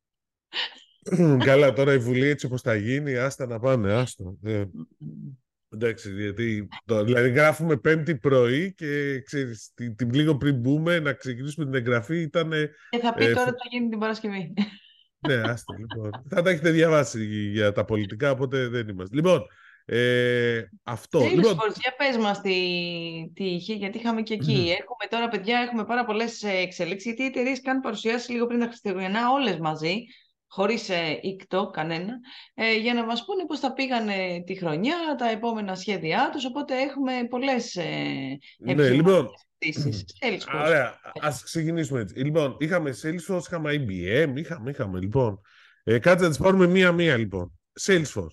Καλά, τώρα η Βουλή έτσι όπως θα γίνει, άστα να πάνε, άστο. Ε, Μμμ. εντάξει, γιατί το, δηλαδή γράφουμε πέμπτη πρωί και ξέρεις, την, την λίγο πριν μπούμε να ξεκινήσουμε την εγγραφή ήταν... Και θα πει Ε, τώρα φου- τι θα γίνει την Παρασκευή. ναι, άστα, λοιπόν. Θα τα έχετε διαβάσει για τα πολιτικά, οπότε δεν είμαστε. Λοιπόν, Ε, αυτό. Salesforce, Λοιπόν, για πες μας τι, τι είχε, γιατί είχαμε και εκεί. Έχουμε τώρα, παιδιά, έχουμε πάρα πολλές εξελίξεις, γιατί οι εταιρείες κάνουν παρουσιάσει λίγο πριν τα Χριστουγεννά, όλες μαζί, χωρίς ε, ήκτο κανένα, ε, για να μας πούνε πώς θα πήγανε τη χρονιά, τα επόμενα σχέδιά τους, οπότε έχουμε πολλές ε, ναι, λοιπόν, επιχειρηματικές Salesforce. ωραία, ας ξεκινήσουμε έτσι. Λοιπόν, είχαμε Salesforce, είχαμε άι μπι εμ, είχαμε, είχαμε, λοιπόν. Ε, κάτσε να τις πάρουμε μία-μία, λοιπόν. Salesforce.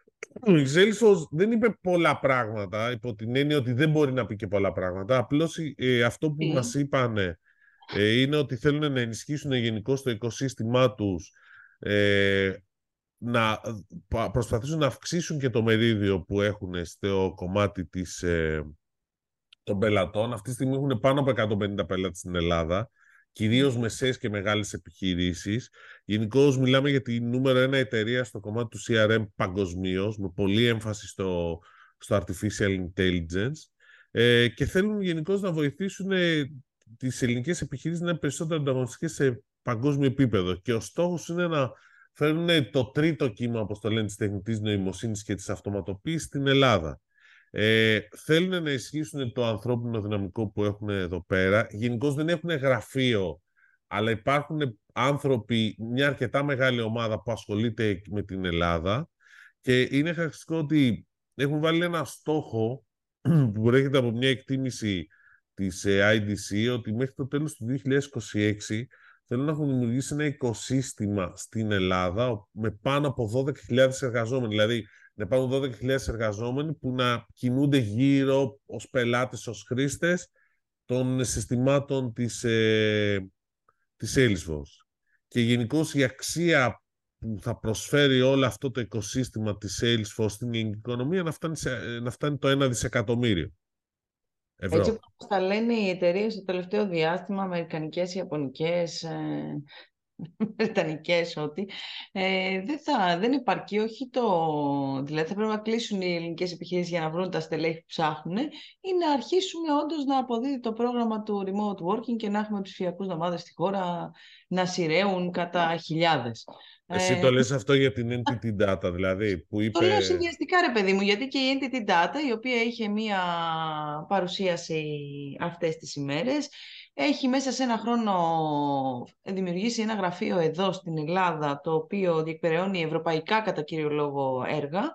Η Salesforce δεν είπε πολλά πράγματα, υπό την έννοια ότι δεν μπορεί να πει και πολλά πράγματα. Απλώς ε, αυτό που Mm. μας είπαν ε, είναι ότι θέλουν να ενισχύσουν γενικώς το οικοσύστημά τους, ε, να προσπαθήσουν να αυξήσουν και το μερίδιο που έχουν στο κομμάτι της, ε, των πελατών. Αυτή τη στιγμή έχουν πάνω από εκατόν πενήντα πελάτες στην Ελλάδα, κυρίως μεσαίες και μεγάλες επιχειρήσεις. Γενικώς μιλάμε για τη νούμερο ένα εταιρεία στο κομμάτι του σι αρ εμ παγκοσμίως, με πολύ έμφαση στο, στο Artificial Intelligence, ε, και θέλουν γενικώς να βοηθήσουν ε, τις ελληνικές επιχειρήσεις να είναι περισσότερο ανταγωνιστικές σε παγκόσμιο επίπεδο. Και ο στόχος είναι να φέρουν το τρίτο κύμα, όπως το λένε, της τεχνητής νοημοσύνης και της αυτοματοποίησης στην Ελλάδα. Ε, θέλουν να ισχύσουν το ανθρώπινο δυναμικό που έχουν εδώ πέρα. Γενικώς δεν έχουν γραφείο, αλλά υπάρχουν άνθρωποι, μια αρκετά μεγάλη ομάδα που ασχολείται με την Ελλάδα, και είναι χαρακτηριστικό ότι έχουν βάλει ένα στόχο που προέρχεται από μια εκτίμηση της άι ντι σι, ότι μέχρι το τέλος του δύο χιλιάδες είκοσι έξι θέλουν να έχουν δημιουργήσει ένα οικοσύστημα στην Ελλάδα με πάνω από δώδεκα χιλιάδες εργαζόμενοι. Δηλαδή, να υπάρχουν δώδεκα χιλιάδες εργαζόμενοι που να κινούνται γύρω ως πελάτες, ως χρήστες των συστημάτων της, ε, της Salesforce. Και γενικώς η αξία που θα προσφέρει όλο αυτό το οικοσύστημα της Salesforce στην ελληνική οικονομία να φτάνει, σε, να φτάνει το ένα δισεκατομμύριο ευρώ. Έτσι όπως τα λένε οι εταιρείες στο τελευταίο διάστημα, αμερικανικές, ιαπωνικές, ε, βρετανικές, ό,τι, ε, δεν, θα, δεν υπαρκεί, όχι το... Δηλαδή θα πρέπει να κλείσουν οι ελληνικές επιχειρήσεις για να βρουν τα στελέχη που ψάχνουν, ή να αρχίσουμε όντως να αποδίδει το πρόγραμμα του remote working και να έχουμε ψηφιακούς νομάδες στη χώρα να σειραίουν κατά χιλιάδες. Εσύ Ε, το λες αυτό για την entity data, δηλαδή, που είπε... Το λέω συνδυαστικά, ρε παιδί μου, γιατί και η Entity Data, η οποία είχε μία παρουσίαση αυτές τις ημέρες, έχει μέσα σε ένα χρόνο δημιουργήσει ένα γραφείο εδώ στην Ελλάδα, το οποίο διεκπεραιώνει ευρωπαϊκά κατά κύριο λόγο έργα,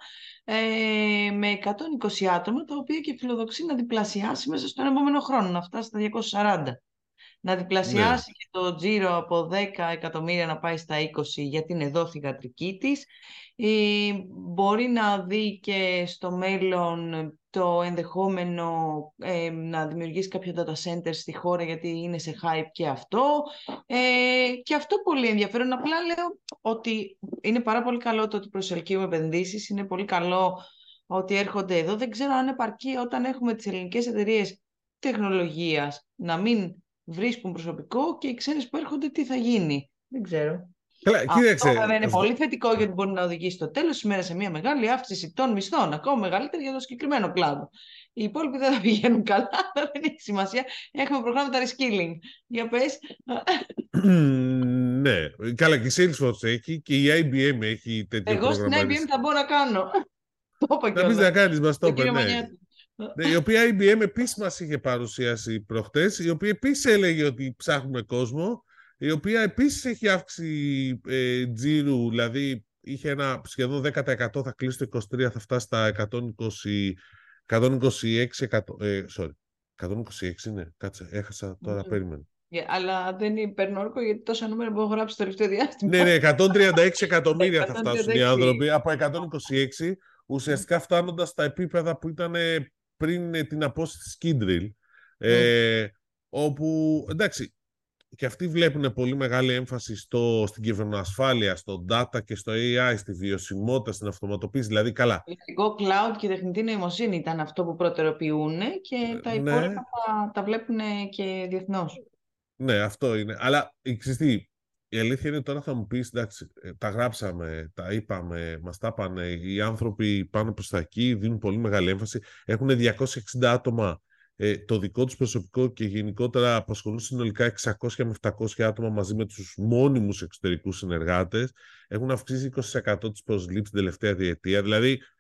ε, με εκατόν είκοσι άτομα, τα οποία και φιλοδοξεί να διπλασιάσει μέσα στον επόμενο χρόνο, να φτάσει στα διακόσια σαράντα. Να διπλασιάσει, ναι, και το τζίρο από δέκα εκατομμύρια να πάει στα είκοσι, γιατί είναι εδώ θυγατρική της. Ε, μπορεί να δει και στο μέλλον το ενδεχόμενο ε, να δημιουργήσει κάποιο data center στη χώρα, γιατί είναι σε hype και αυτό. Ε, και αυτό πολύ ενδιαφέρον. Απλά λέω ότι είναι πάρα πολύ καλό το ότι προσελκύουμε επενδύσεις. Είναι πολύ καλό ότι έρχονται εδώ. Δεν ξέρω αν επαρκεί όταν έχουμε τις ελληνικές εταιρείες τεχνολογίας να μην βρίσκουν προσωπικό, και οι ξένες που έρχονται τι θα γίνει. Δεν ξέρω. Καλά, κοίταξε. Αυτό βέβαια είναι πολύ θετικό, γιατί μπορεί να οδηγήσει στο τέλος της ημέρας σε μια μεγάλη αύξηση των μισθών, ακόμα μεγαλύτερη για το συγκεκριμένο κλάδο. Οι υπόλοιποι δεν θα πηγαίνουν καλά, δεν έχει σημασία. Έχουμε προγράμματα reskilling. Για πες. Ναι, καλά, και η Salesforce έχει και η άι μπι εμ έχει τέτοιο Εγώ πρόγραμμα. στην άι μπι εμ θα μπορώ να κάνω. Το είπα Να κιόλας. πεις να κάνεις, μας το Τον είπε, κύριο ναι. Μανιάτη. Ναι, η οποία άι μπι εμ επίσης μας είχε παρουσίασει προχτές, η οποία επίσης έλεγε ότι ψάχνουμε κόσμο, η οποία επίσης έχει αύξηση ε, τζίρου, δηλαδή είχε ένα σχεδόν δέκα τοις εκατό, θα κλείσει το είκοσι τρία, θα φτάσει στα εκατόν είκοσι, εκατόν είκοσι έξι, ε, sorry, εκατόν είκοσι έξι, ναι, κάτσε, έχασα τώρα, Mm. περίμενε. Yeah, αλλά δεν παίρνω όρκο, γιατί τόσα νούμερα που έχω γράψει το τελευταίο διάστημα. Ναι, ναι, εκατόν τριάντα έξι εκατομμύρια θα φτάσουν οι εκατόν τριάντα έξι. άνθρωποι, από εκατόν είκοσι έξι, ουσιαστικά φτάνοντας στα επίπεδα που ήταν πριν την απόσταση της Kindrill, mm. ε, όπου, εντάξει, και αυτοί βλέπουν πολύ μεγάλη έμφαση στο, στην κυβερνοασφάλεια, στο data και στο έι άι, στη βιωσιμότητα, στην αυτοματοποίηση, δηλαδή καλά. Το cloud και η τεχνητή νοημοσύνη ήταν αυτό που προτεραιοποιούν, και τα υπόλοιπα, ναι, τα, τα βλέπουν και διεθνώς. Ναι, αυτό είναι. Αλλά ξυστή, η αλήθεια είναι, τώρα θα μου πεις, εντάξει, τα γράψαμε, τα είπαμε, μας τα είπανε, οι άνθρωποι πάνω προς τα εκεί δίνουν πολύ μεγάλη έμφαση. Έχουν διακόσια εξήντα άτομα ε, το δικό τους προσωπικό, και γενικότερα απασχολούν συνολικά εξακόσια με επτακόσια άτομα μαζί με τους μόνιμους εξωτερικούς συνεργάτες. Έχουν αυξήσει είκοσι τοις εκατό τις προσλήψεις την τελευταία διετία. Δηλαδή,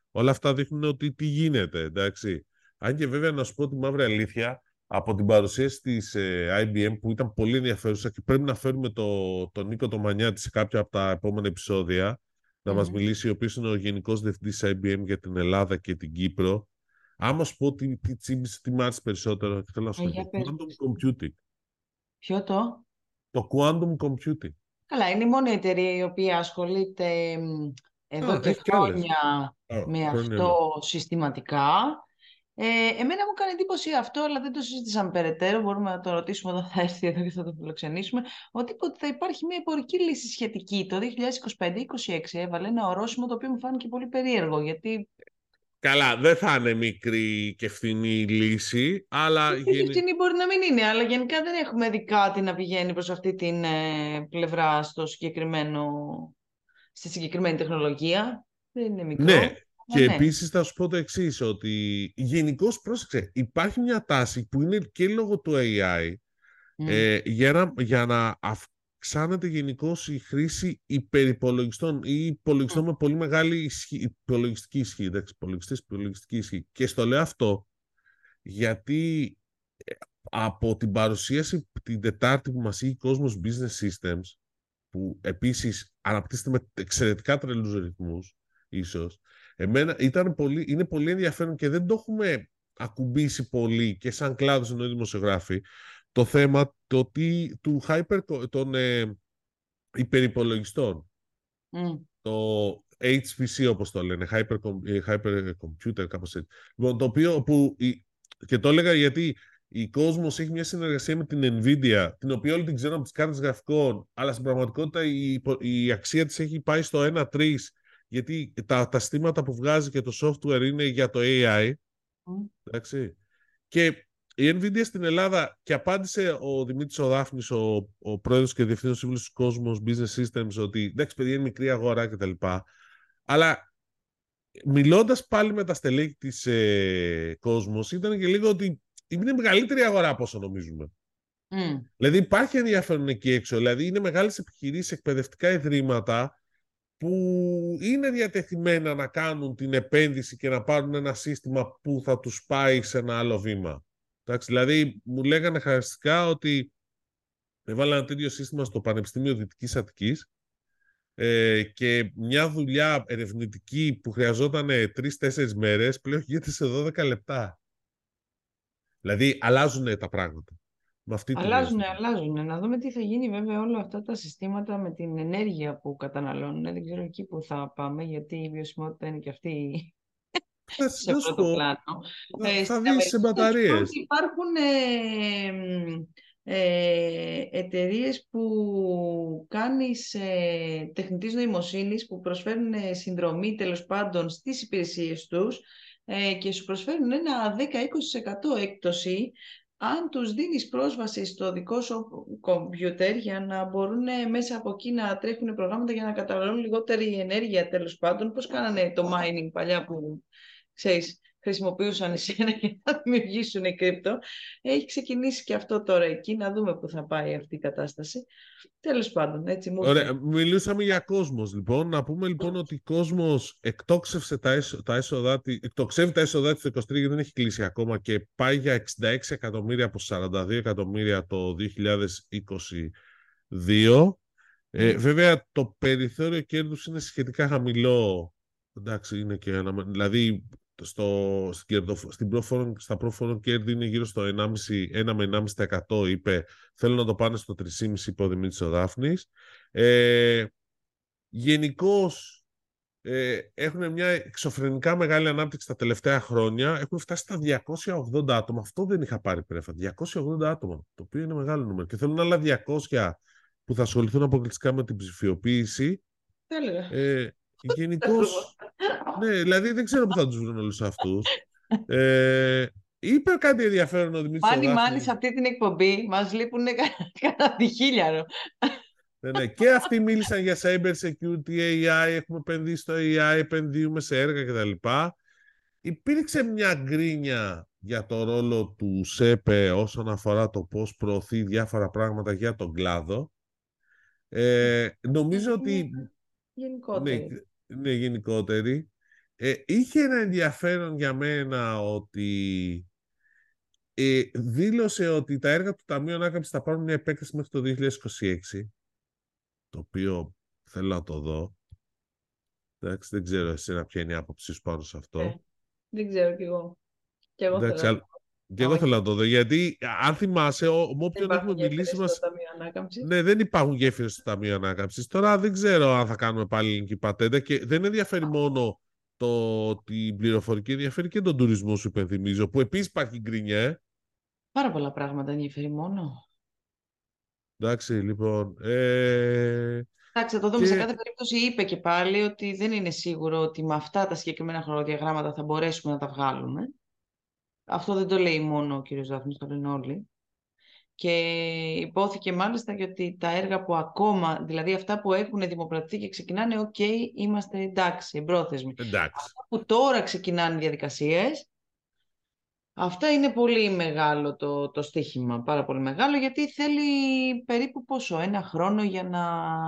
Όλα αυτά δείχνουν ότι τι γίνεται, εντάξει. Αν και βέβαια να σου πω τη μαύρη αλήθεια, από την παρουσίαση της ε, άι μπι εμ που ήταν πολύ ενδιαφέρουσα και πρέπει να φέρουμε το, τον Νίκο το Μανιάτη σε κάποια από τα επόμενα επεισόδια να μας Μμμ. μιλήσει, ο οποίος είναι ο Γενικός Διευθυντής της άι μπι εμ για την Ελλάδα και την Κύπρο. Άμα σου πω τι, τι τσίμπησε, τι μ' άρεσε περισσότερο, και θέλω να σου Ε, πω, για το πες. Quantum Computing. Ποιο το? Το Quantum Computing. Καλά, είναι η μόνη εταιρεία η οποία ασχολείται μ, εδώ Α, και έχει κι άλλες. χρόνια Α, με χρόνια, ναι. αυτό συστηματικά. Ε, εμένα μου κάνει εντύπωση αυτό, αλλά δεν το συζήτησαμε περαιτέρω. Μπορούμε να το ρωτήσουμε όταν θα έρθει εδώ και θα το φιλοξενήσουμε. Ότι είπε ότι θα υπάρχει μια εμπορική λύση σχετική. Το δύο χιλιάδες είκοσι πέντε είκοσι έξι έβαλε ένα ορόσημο το οποίο μου φάνηκε πολύ περίεργο. Γιατί Καλά, δεν θα είναι μικρή και φθηνή λύση, αλλά η γενι... ευθύνη μπορεί να μην είναι, αλλά γενικά δεν έχουμε δει κάτι να πηγαίνει προς αυτή την ε, πλευρά στο συγκεκριμένο, στη συγκεκριμένη τεχνολογία. Δεν είναι μικρό. Ναι, και ναι. επίσης θα σου πω το εξής, ότι γενικώς πρόσεξε, υπάρχει μια τάση που είναι και λόγω του έι άι Mm. ε, για, να, για να αυξάνεται γενικώς η χρήση υπερυπολογιστών ή υπολογιστών με πολύ μεγάλη ισχύ, υπολογιστική ισχύ, εντάξει, υπολογιστής, υπολογιστική ισχύ. Και στο λέω αυτό γιατί ε, από την παρουσίαση την Τετάρτη που μας είχε Cosmos Business Systems, που επίσης αναπτύσσεται με εξαιρετικά τρελούς ρυθμούς, ίσως, εμένα ήταν πολύ, είναι πολύ ενδιαφέρον και δεν το έχουμε ακουμπήσει πολύ και σαν κλάδος ενώ δημοσιογράφοι, το θέμα το τι, του hyper, των ε, υπερυπολογιστών. Mm. Το έιτς πι σι όπως το λένε, hyper, hyper computer, κάπως έτσι. Λοιπόν, το οποίο που, και το έλεγα γιατί η Cosmos έχει μια συνεργασία με την Nvidia, την οποία όλοι την ξέρουν από τις κάρτες γραφικών, αλλά στην πραγματικότητα η, η αξία της έχει πάει στο ένα κόμμα τρία, γιατί τα, τα συστήματα που βγάζει και το software είναι για το έι άι. Mm. Εντάξει. Και η Nvidia στην Ελλάδα, και απάντησε ο Δημήτρης ο Δάφνης, ο, ο πρόεδρος και διευθύνων σύμβουλος του Cosmos Business Systems, ότι εντάξει παιδιά είναι μικρή αγορά κτλ. Αλλά μιλώντας πάλι με τα στελέχη της ε, Cosmos, ήταν και λίγο ότι είναι μεγαλύτερη αγορά από όσο νομίζουμε. Mm. Δηλαδή υπάρχει ενδιαφέρον εκεί έξω. Δηλαδή είναι μεγάλες επιχειρήσεις, εκπαιδευτικά ιδρύματα που είναι διατεθειμένα να κάνουν την επένδυση και να πάρουν ένα σύστημα που θα τους πάει σε ένα άλλο βήμα. Εντάξει, δηλαδή μου λέγανε χαριστικά ότι έβαλα ένα τέτοιο σύστημα στο Πανεπιστήμιο Δυτικής Αττικής ε, και μια δουλειά ερευνητική που χρειαζόταν τρεις-τέσσερις μέρες πλέον γίνεται σε δώδεκα λεπτά. Δηλαδή αλλάζουν τα πράγματα. Αλλάζουν, αλλάζουν. Να δούμε τι θα γίνει βέβαια όλα αυτά τα συστήματα με την ενέργεια που καταναλώνουν. Δεν ξέρω εκεί που θα πάμε, γιατί η βιωσιμότητα είναι και αυτή θα, σε πρώτο πω, πλάνο. Θα, ε, θα δεις σε μπαταρίες. Υπάρχουν ε, ε, εταιρείες που κάνεις ε, τεχνητής νοημοσύνης, που προσφέρουν ε, συνδρομή τέλος πάντων στις υπηρεσίες τους ε, και σου προσφέρουν ένα δέκα με είκοσι τοις εκατό έκπτωση αν τους δίνεις πρόσβαση στο δικό σου κομπιούτερ για να μπορούν μέσα από εκεί να τρέχουν προγράμματα για να καταναλώνουν λιγότερη ενέργεια τέλος πάντων. Πώς κάνανε το mining παλιά που, ξέρεις, χρησιμοποιούσαν εσένα για να δημιουργήσουν κρύπτο. Έχει ξεκινήσει και αυτό τώρα εκεί, να δούμε πού θα πάει αυτή η κατάσταση. Τέλος πάντων, έτσι μου Ωραία, μιλούσαμε για Cosmos λοιπόν. Να πούμε λοιπόν ότι η Cosmos εκτόξευσε τα, έσοδα, τα έσοδα, εκτοξεύει τα έσοδα της το είκοσι τρία, γιατί δεν έχει κλείσει ακόμα, και πάει για εξήντα έξι εκατομμύρια από σαράντα δύο εκατομμύρια το δύο χιλιάδες είκοσι δύο. Mm. Ε, βέβαια το περιθώριο κέρδους είναι σχετικά χαμηλό. Εντάξει, είναι και ένα, δηλαδή στο, στην προφόρον, στα πρόφορων κέρδη είναι γύρω στο ένα με ενάμιση τοις εκατό, είπε. Θέλω να το πάνε στο τρία κόμμα πέντε, είπε ο Δημήτρης ο Δάφνης. Ε, γενικώς ε, έχουν μια εξωφρενικά μεγάλη ανάπτυξη τα τελευταία χρόνια. Έχουν φτάσει στα διακόσια ογδόντα άτομα. Αυτό δεν είχα πάρει πρέφα. διακόσια ογδόντα άτομα, το οποίο είναι μεγάλο νούμερο. Και θέλουν άλλα διακόσια που θα ασχοληθούν αποκλειστικά με την ψηφιοποίηση. Ε, γενικώς, ναι, δηλαδή δεν ξέρω πού θα τους βρουν όλους αυτούς. Ε, είπε κάτι ενδιαφέρον ο Δημήτρης Μάνι Μάνι σε αυτή την εκπομπή μας λείπουν κανένα διχίλιαρο. Ναι, ναι. Και αυτοί μίλησαν για cyber security, έι άι, έχουμε επενδύσει στο έι άι, επενδύουμε σε έργα κτλ. Υπήρξε μια γκρίνια για το ρόλο του ΣΕΠΕ όσον αφορά το πώς προωθεί διάφορα πράγματα για τον κλάδο. Ε, νομίζω ότι... Γενικότερη. Ναι, ναι, γενικότερη. Ε, είχε ένα ενδιαφέρον για μένα ότι ε, δήλωσε ότι τα έργα του Ταμείου Ανάκαμψης θα πάρουν μια επέκταση μέχρι το δύο χιλιάδες είκοσι έξι, το οποίο θέλω να το δω. Εντάξει, δεν ξέρω εσένα ποια είναι η άποψή σου πάνω σε αυτό. Ε, δεν ξέρω κι εγώ. Και εγώ Εντάξει, θέλω. αλλά... Και εγώ Όχι. θέλω να το δω, γιατί αν θυμάσαι, ο, με Δεν όποιον έχουμε υπάρχουν μιλήσει γέφυρες μας... στο Ταμείο Ανάκαμψης. Ναι, δεν υπάρχουν γέφυρες στο Ταμείο Ανάκαμψης. Τώρα δεν ξέρω αν θα κάνουμε πάλι ελληνική πατέντα και δεν ενδιαφέρει μόνο το, την πληροφορική, ενδιαφέρει και τον τουρισμό, σου υπενθυμίζω, που επίσης υπάρχει γκρινιά. Ε. Πάρα πολλά πράγματα ενδιαφέρει μόνο. Εντάξει, λοιπόν. Ε... Εντάξει, θα το δούμε. Και... Σε κάθε περίπτωση είπε και πάλι ότι δεν είναι σίγουρο ότι με αυτά τα συγκεκριμένα χρονοδιαγράμματα θα μπορέσουμε να τα βγάλουμε. Αυτό δεν το λέει μόνο ο κύριος Δάφνης, το λένε όλοι. Και υπόθηκε μάλιστα και ότι τα έργα που ακόμα, δηλαδή αυτά που έχουν δημοπρατηθεί και ξεκινάνε, οκ, okay, είμαστε εντάξει, εμπρόθεσμοι. Εντάξει. Αυτά που τώρα ξεκινάνε οι διαδικασίες, αυτά είναι πολύ μεγάλο το, το στοίχημα, πάρα πολύ μεγάλο, γιατί θέλει περίπου πόσο, ένα χρόνο για να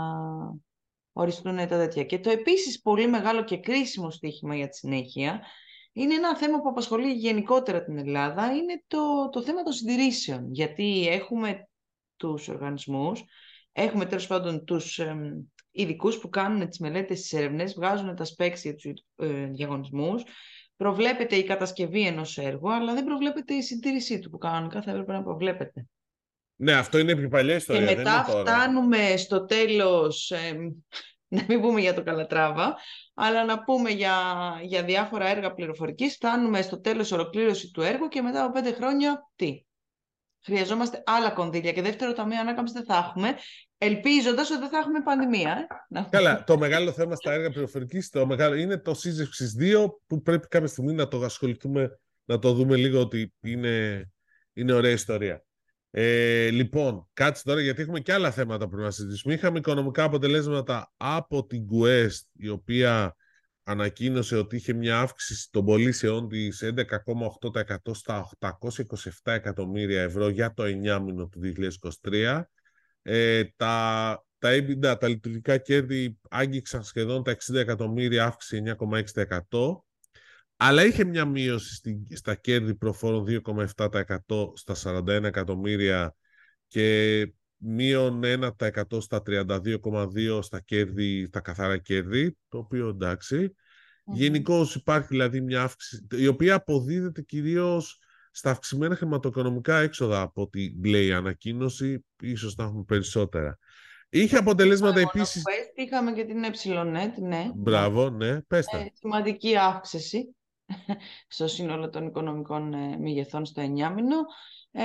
οριστούν τα τέτοια. Και το επίσης πολύ μεγάλο και κρίσιμο στοίχημα για τη συνέχεια, είναι ένα θέμα που απασχολεί γενικότερα την Ελλάδα, είναι το, το θέμα των συντηρήσεων. Γιατί έχουμε τους οργανισμούς, έχουμε τέλος πάντων τους εμ, ειδικούς που κάνουν τις μελέτες, τις έρευνες, βγάζουν τα specs για τους ε, διαγωνισμούς, προβλέπεται η κατασκευή ενός έργου, αλλά δεν προβλέπεται η συντήρησή του, που κανονικά θα έπρεπε να προβλέπεται. Ναι, αυτό είναι πιο παλιά ιστορία, Και δεν μετά είναι τώρα. φτάνουμε στο τέλος, εμ, να μην πούμε για το Καλατράβα, αλλά να πούμε για, για διάφορα έργα πληροφορικής, φτάνουμε στο τέλος ολοκλήρωση του έργου και μετά από πέντε χρόνια τι. Χρειαζόμαστε άλλα κονδύλια και δεύτερο ταμείο ανάκαμψης δεν θα έχουμε, ελπίζοντας ότι δεν θα έχουμε πανδημία. Ε. Καλά, το μεγάλο θέμα στα έργα πληροφορικής το μεγάλο, είναι το σύζευξης δύο, που πρέπει κάποια στιγμή να το ασχοληθούμε, να το δούμε λίγο, ότι είναι, είναι ωραία ιστορία. Ε, λοιπόν, κάτσε τώρα, γιατί έχουμε και άλλα θέματα που να συζητήσουμε. Είχαμε οικονομικά αποτελέσματα από την Quest, η οποία ανακοίνωσε ότι είχε μια αύξηση των πωλήσεών της έντεκα κόμμα οκτώ τοις εκατό στα οκτακόσια είκοσι επτά εκατομμύρια ευρώ για το εννιάμηνο του δύο χιλιάδες είκοσι τρία. Ε, τα, τα EBITDA, τα λειτουργικά κέρδη, άγγιξαν σχεδόν τα εξήντα εκατομμύρια, αύξηση εννιά κόμμα έξι τοις εκατό. Αλλά είχε μια μείωση στη, στα κέρδη προφόρων δύο κόμμα επτά τοις εκατό στα σαράντα ένα εκατομμύρια και μείον ένα τοις εκατό στα τριάντα δύο κόμμα δύο στα κέρδη, τα καθαρά κέρδη, το οποίο εντάξει. Mm-hmm. Γενικώς υπάρχει δηλαδή μια αύξηση, η οποία αποδίδεται κυρίως στα αυξημένα χρηματοοικονομικά έξοδα, από ό,τι λέει η ανακοίνωση, ίσως να έχουμε περισσότερα. Είχε αποτελέσματα επίσης... Είχαμε και την Εψιλονέτ, ναι. Μπράβο, ναι, πες τα. Ε, σημαντική αύξηση στο σύνολο των οικονομικών ε, μεγεθών στο εννιάμηνο. Ε,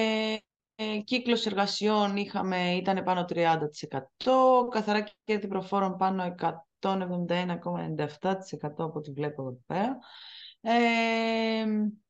ε, κύκλος εργασιών είχαμε, ήταν πάνω τριάντα τοις εκατό, καθαρά κέρδη προφόρων πάνω εκατόν εβδομήντα ένα κόμμα ενενήντα επτά τοις εκατό από ό,τι βλέπω εδώ πέρα. Ε,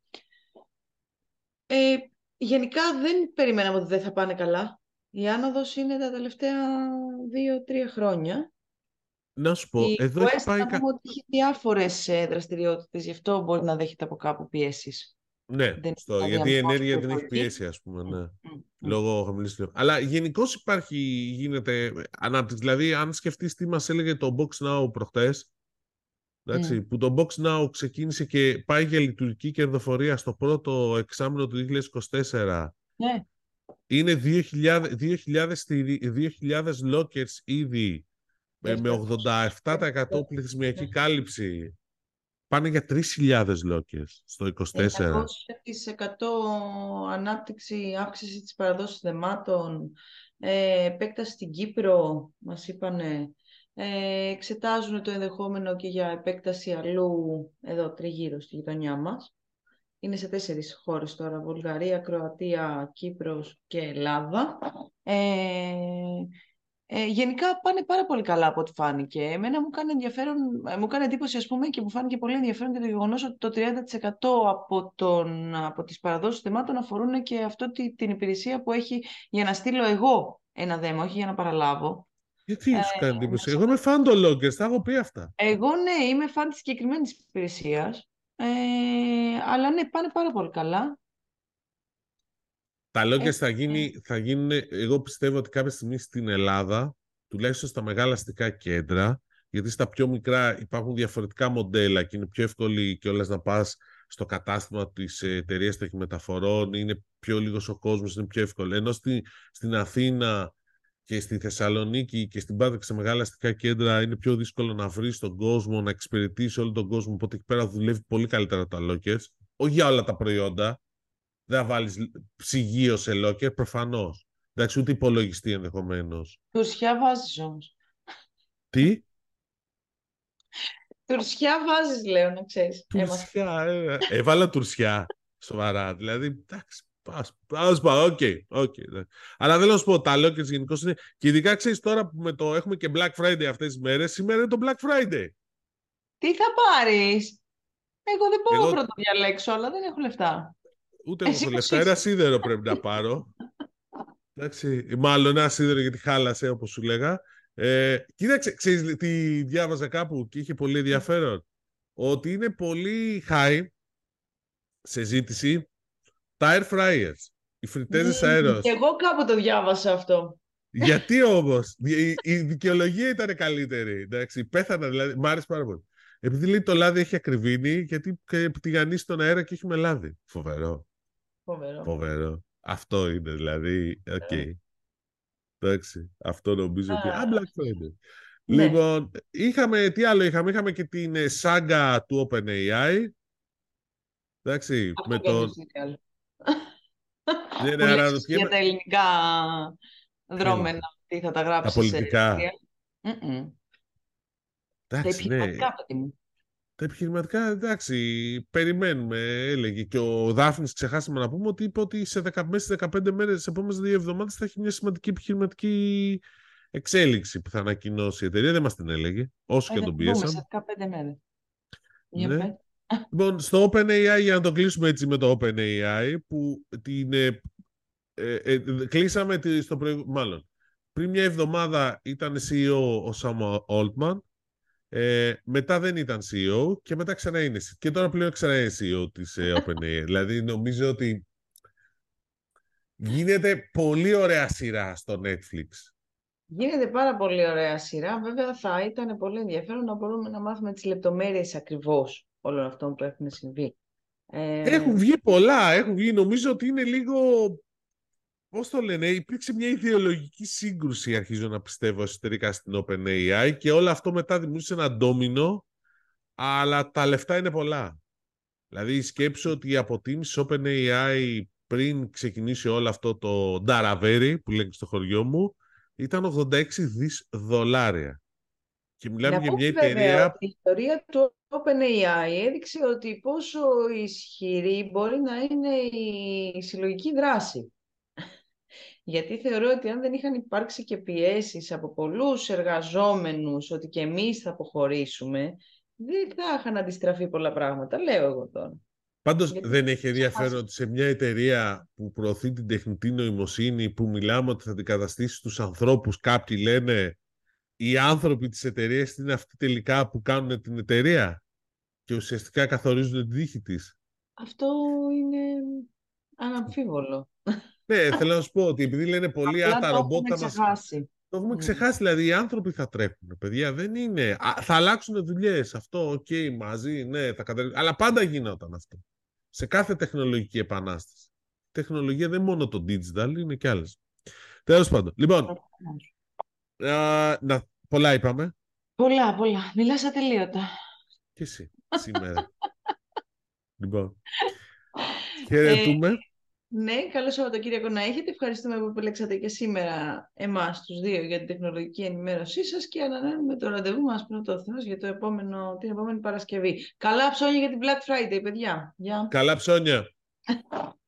ε, γενικά δεν περιμέναμε ότι δεν θα πάνε καλά. Η άνοδος είναι τα τελευταία δύο τρία χρόνια. Να σου πω, η εδώ Quest, έχει πάει... να πούμε ότι έχει διάφορες δραστηριότητες, γι' αυτό μπορεί να δέχεται από κάπου πιέσεις. Ναι, δεν στο, γιατί η ενέργεια δεν έχει πιέσει, ας πούμε, ναι. Mm, mm. Λόγω χαμηλής τιμής. Αλλά γενικώς υπάρχει, γίνεται ανάπτυξη. Δηλαδή, αν σκεφτείς τι μας έλεγε το Box Now προχτές, εντάξει, mm. που το Box Now ξεκίνησε και πάει για λειτουργική κερδοφορία στο πρώτο εξάμηνο του δύο χιλιάδες είκοσι τέσσερα. Yeah. Είναι δύο χιλιάδες lockers ήδη, yeah, με ογδόντα επτά τοις εκατό yeah. πληθυσμιακή yeah. κάλυψη. Πάνε για τρεις χιλιάδες lockers στο είκοσι τέσσερα. εννιακόσια τοις εκατό ανάπτυξη, αύξηση της παραδόσης θεμάτων, ε, επέκταση στην Κύπρο, μας είπανε. Ε, εξετάζουν το ενδεχόμενο και για επέκταση αλλού, εδώ τριγύρω στη γειτονιά μας. Είναι σε τέσσερις χώρες τώρα, Βουλγαρία, Κροατία, Κύπρος και Ελλάδα. Ε, ε, γενικά πάνε πάρα πολύ καλά από ό,τι φάνηκε. Εμένα μου κάνει ενδιαφέρον, μου κάνει εντύπωση, ας πούμε, και μου φάνηκε πολύ ενδιαφέρον και το γεγονός ότι το τριάντα τοις εκατό από, τον, από τις παραδόσεις θεμάτων αφορούν και αυτό την υπηρεσία που έχει για να στείλω εγώ ένα δέμα, όχι για να παραλάβω. Γιατί ε, σου κάνει εντύπωση? Εγώ είμαι φαν των loggers, θα έχω πει αυτά. Εγώ ναι, είμαι φαν της συγκεκριμένης υπηρεσίας. Ε, αλλά ναι, πάνε πάρα πολύ καλά. Τα loggers θα, γίνει, θα γίνουν, εγώ πιστεύω ότι κάποια στιγμή στην Ελλάδα, τουλάχιστον στα μεγάλα αστικά κέντρα, γιατί στα πιο μικρά υπάρχουν διαφορετικά μοντέλα και είναι πιο εύκολη κιόλας να πας στο κατάστημα της εταιρείας ταχυμεταφορών, είναι πιο λίγος ο κόσμος, είναι πιο εύκολο. Ενώ στη, στην Αθήνα και στη Θεσσαλονίκη και στην Πάτρα και σε μεγάλα αστικά κέντρα είναι πιο δύσκολο να βρεις τον κόσμο, να εξυπηρετήσει όλο τον κόσμο, οπότε εκεί πέρα δουλεύει πολύ καλύτερα τα lockers. Όχι για όλα τα προϊόντα. Δεν θα βάλεις ψυγείο σε locker, προφανώς. Εντάξει, ούτε υπολογιστή ενδεχομένως. Τουρσιά βάζεις όμως. Τι? Τουρσιά βάζεις, λέω, να ξέρεις. Τουρσιά, ε, έβαλα τουρσιά. Σοβαρά. Δηλαδή, εντάξει, πας, πας, πάω, οκ, οκ. Αλλά θέλω να σου πω, τα lockers γενικώς είναι... Και ειδικά ξέρεις τώρα που με το, έχουμε και Black Friday αυτές τις μέρες, σήμερα είναι το Black Friday. Τι θα πάρεις? Εγώ δεν μπορώ Εγώ... να το διαλέξω, αλλά δεν έχω λεφτά. Ούτε εγώ έχω λεφτά. Ένα σίδερο πρέπει να πάρω. Εντάξει, μάλλον ένα σίδερο γιατί χάλασε, όπως σου λέγα. Ε, κοίταξε, ξέρεις τι διάβαζα κάπου και είχε πολύ ενδιαφέρον. Ότι είναι πολύ high σε ζήτηση τα air fryers, οι φριτέζες Mm, αέρος. Και εγώ κάπου το διάβασα αυτό. Γιατί όμως? Η, η δικαιολογία ήταν καλύτερη. Εντάξει, πέθανα δηλαδή. Μ' άρεσε πάρα πολύ. Επειδή λέει το λάδι έχει ακριβήνει, γιατί τηγανίσει τον αέρα και έχει με λάδι. Φοβερό. Φοβερό. Φοβερό. Αυτό είναι δηλαδή. Οκ. Okay. Εντάξει, αυτό νομίζω ότι... Α, Black Friday. Ναι. Λοιπόν, είχαμε, τι άλλο είχαμε, είχαμε και την σάγκα του OpenAI. Εντάξει, αυτό με τον... Ναι, ναι, άρα, για τα ελληνικά δρόμενα, τι θα τα γράψεις. Τα πολιτικά. Mm-mm. Εντάξει, τα επιχειρηματικά, ναι. παιδί μου. Τα επιχειρηματικά, εντάξει, περιμένουμε, έλεγε. Και ο Δάφνης, ξεχάσαμε να πούμε, ότι είπε ότι σε δέκα, μέσα σε δεκαπέντε μέρες, τις επόμενες δύο εβδομάδες θα έχει μια σημαντική επιχειρηματική εξέλιξη που θα ανακοινώσει η εταιρεία. Δεν μας την έλεγε, όσο ε, και τον πίεσαμε. Σε δεκαπέντε μέρες. Ναι. Λοιπόν, στο OpenAI, για να το κλείσουμε έτσι με το OpenAI, που την, ε, ε, ε, κλείσαμε στο προηγούμενο, μάλλον. Πριν μια εβδομάδα ήταν σι ι ο ο Sam Altman, ε, μετά δεν ήταν σι ι ο και μετά ξανά είναι. Και τώρα πλέον ξανά είναι σι ι ο της ε, OpenAI. Δηλαδή νομίζω ότι γίνεται πολύ ωραία σειρά στο Netflix. Γίνεται πάρα πολύ ωραία σειρά. Βέβαια θα ήταν πολύ ενδιαφέρον να μπορούμε να μάθουμε τις λεπτομέρειες ακριβώς όλων αυτών που έχουν συμβεί. Ε... Έχουν βγει πολλά. Έχουν βγει. Νομίζω ότι είναι λίγο... Πώς το λένε, υπήρξε μια ιδεολογική σύγκρουση, αρχίζω να πιστεύω, εσωτερικά στην OpenAI και όλο αυτό μετά δημιούργησε ένα ντόμινο, αλλά τα λεφτά είναι πολλά. Δηλαδή σκέψου ότι η αποτίμηση OpenAI πριν ξεκινήσει όλο αυτό το νταραβέρι που λέγεται στο χωριό μου ήταν ογδόντα έξι δισεκατομμύρια δολάρια. Και μιλάμε να για μια βέβαια, εταιρεία... Ότι η ιστορία του OpenAI έδειξε ότι πόσο ισχυρή μπορεί να είναι η συλλογική δράση. Γιατί θεωρώ ότι αν δεν είχαν υπάρξει και πιέσεις από πολλούς εργαζόμενους ότι και εμείς θα αποχωρήσουμε, δεν θα είχαν αντιστραφεί πολλά πράγματα, λέω εγώ τώρα. Πάντως Γιατί... δεν έχει ενδιαφέρον ότι σε μια εταιρεία που προωθεί την τεχνητή νοημοσύνη, που μιλάμε ότι θα αντικαταστήσει τους ανθρώπους, κάποιοι λένε οι άνθρωποι της εταιρείας είναι αυτοί τελικά που κάνουν την εταιρεία και ουσιαστικά καθορίζουν την τύχη της. Αυτό είναι αναμφίβολο. Ναι, θέλω να σου πω ότι επειδή λένε πολλοί απλά α, τα το ρομπότ θα μας... μας... Το έχουμε mm. ξεχάσει, δηλαδή οι άνθρωποι θα τρέχουν, παιδιά, δεν είναι... Α, θα αλλάξουν δουλειές, αυτό, οκ, okay, μαζί, ναι, θα καταλήξουν. Αλλά πάντα γινόταν αυτό. Σε κάθε τεχνολογική επανάσταση. Η τεχνολογία δεν είναι μόνο το digital, είναι και άλλες. Τέλος πάντων. Λοιπόν, α, να, πολλά είπαμε. Πολλά, πολλά. Μιλάς ατελείωτα. Και εσύ, σήμερα. Λοιπόν, χαιρετούμε. Ε, ναι, καλό Σαββατοκύριακο να έχετε. Ευχαριστούμε που επιλέξατε και σήμερα εμάς τους δύο για την τεχνολογική ενημέρωσή σας και ανανέουμε το ραντεβού μας πρώτο ο Θεός για το επόμενο, την επόμενη Παρασκευή. Καλά ψώνια για την Black Friday, παιδιά. Γεια. Καλά ψώνια.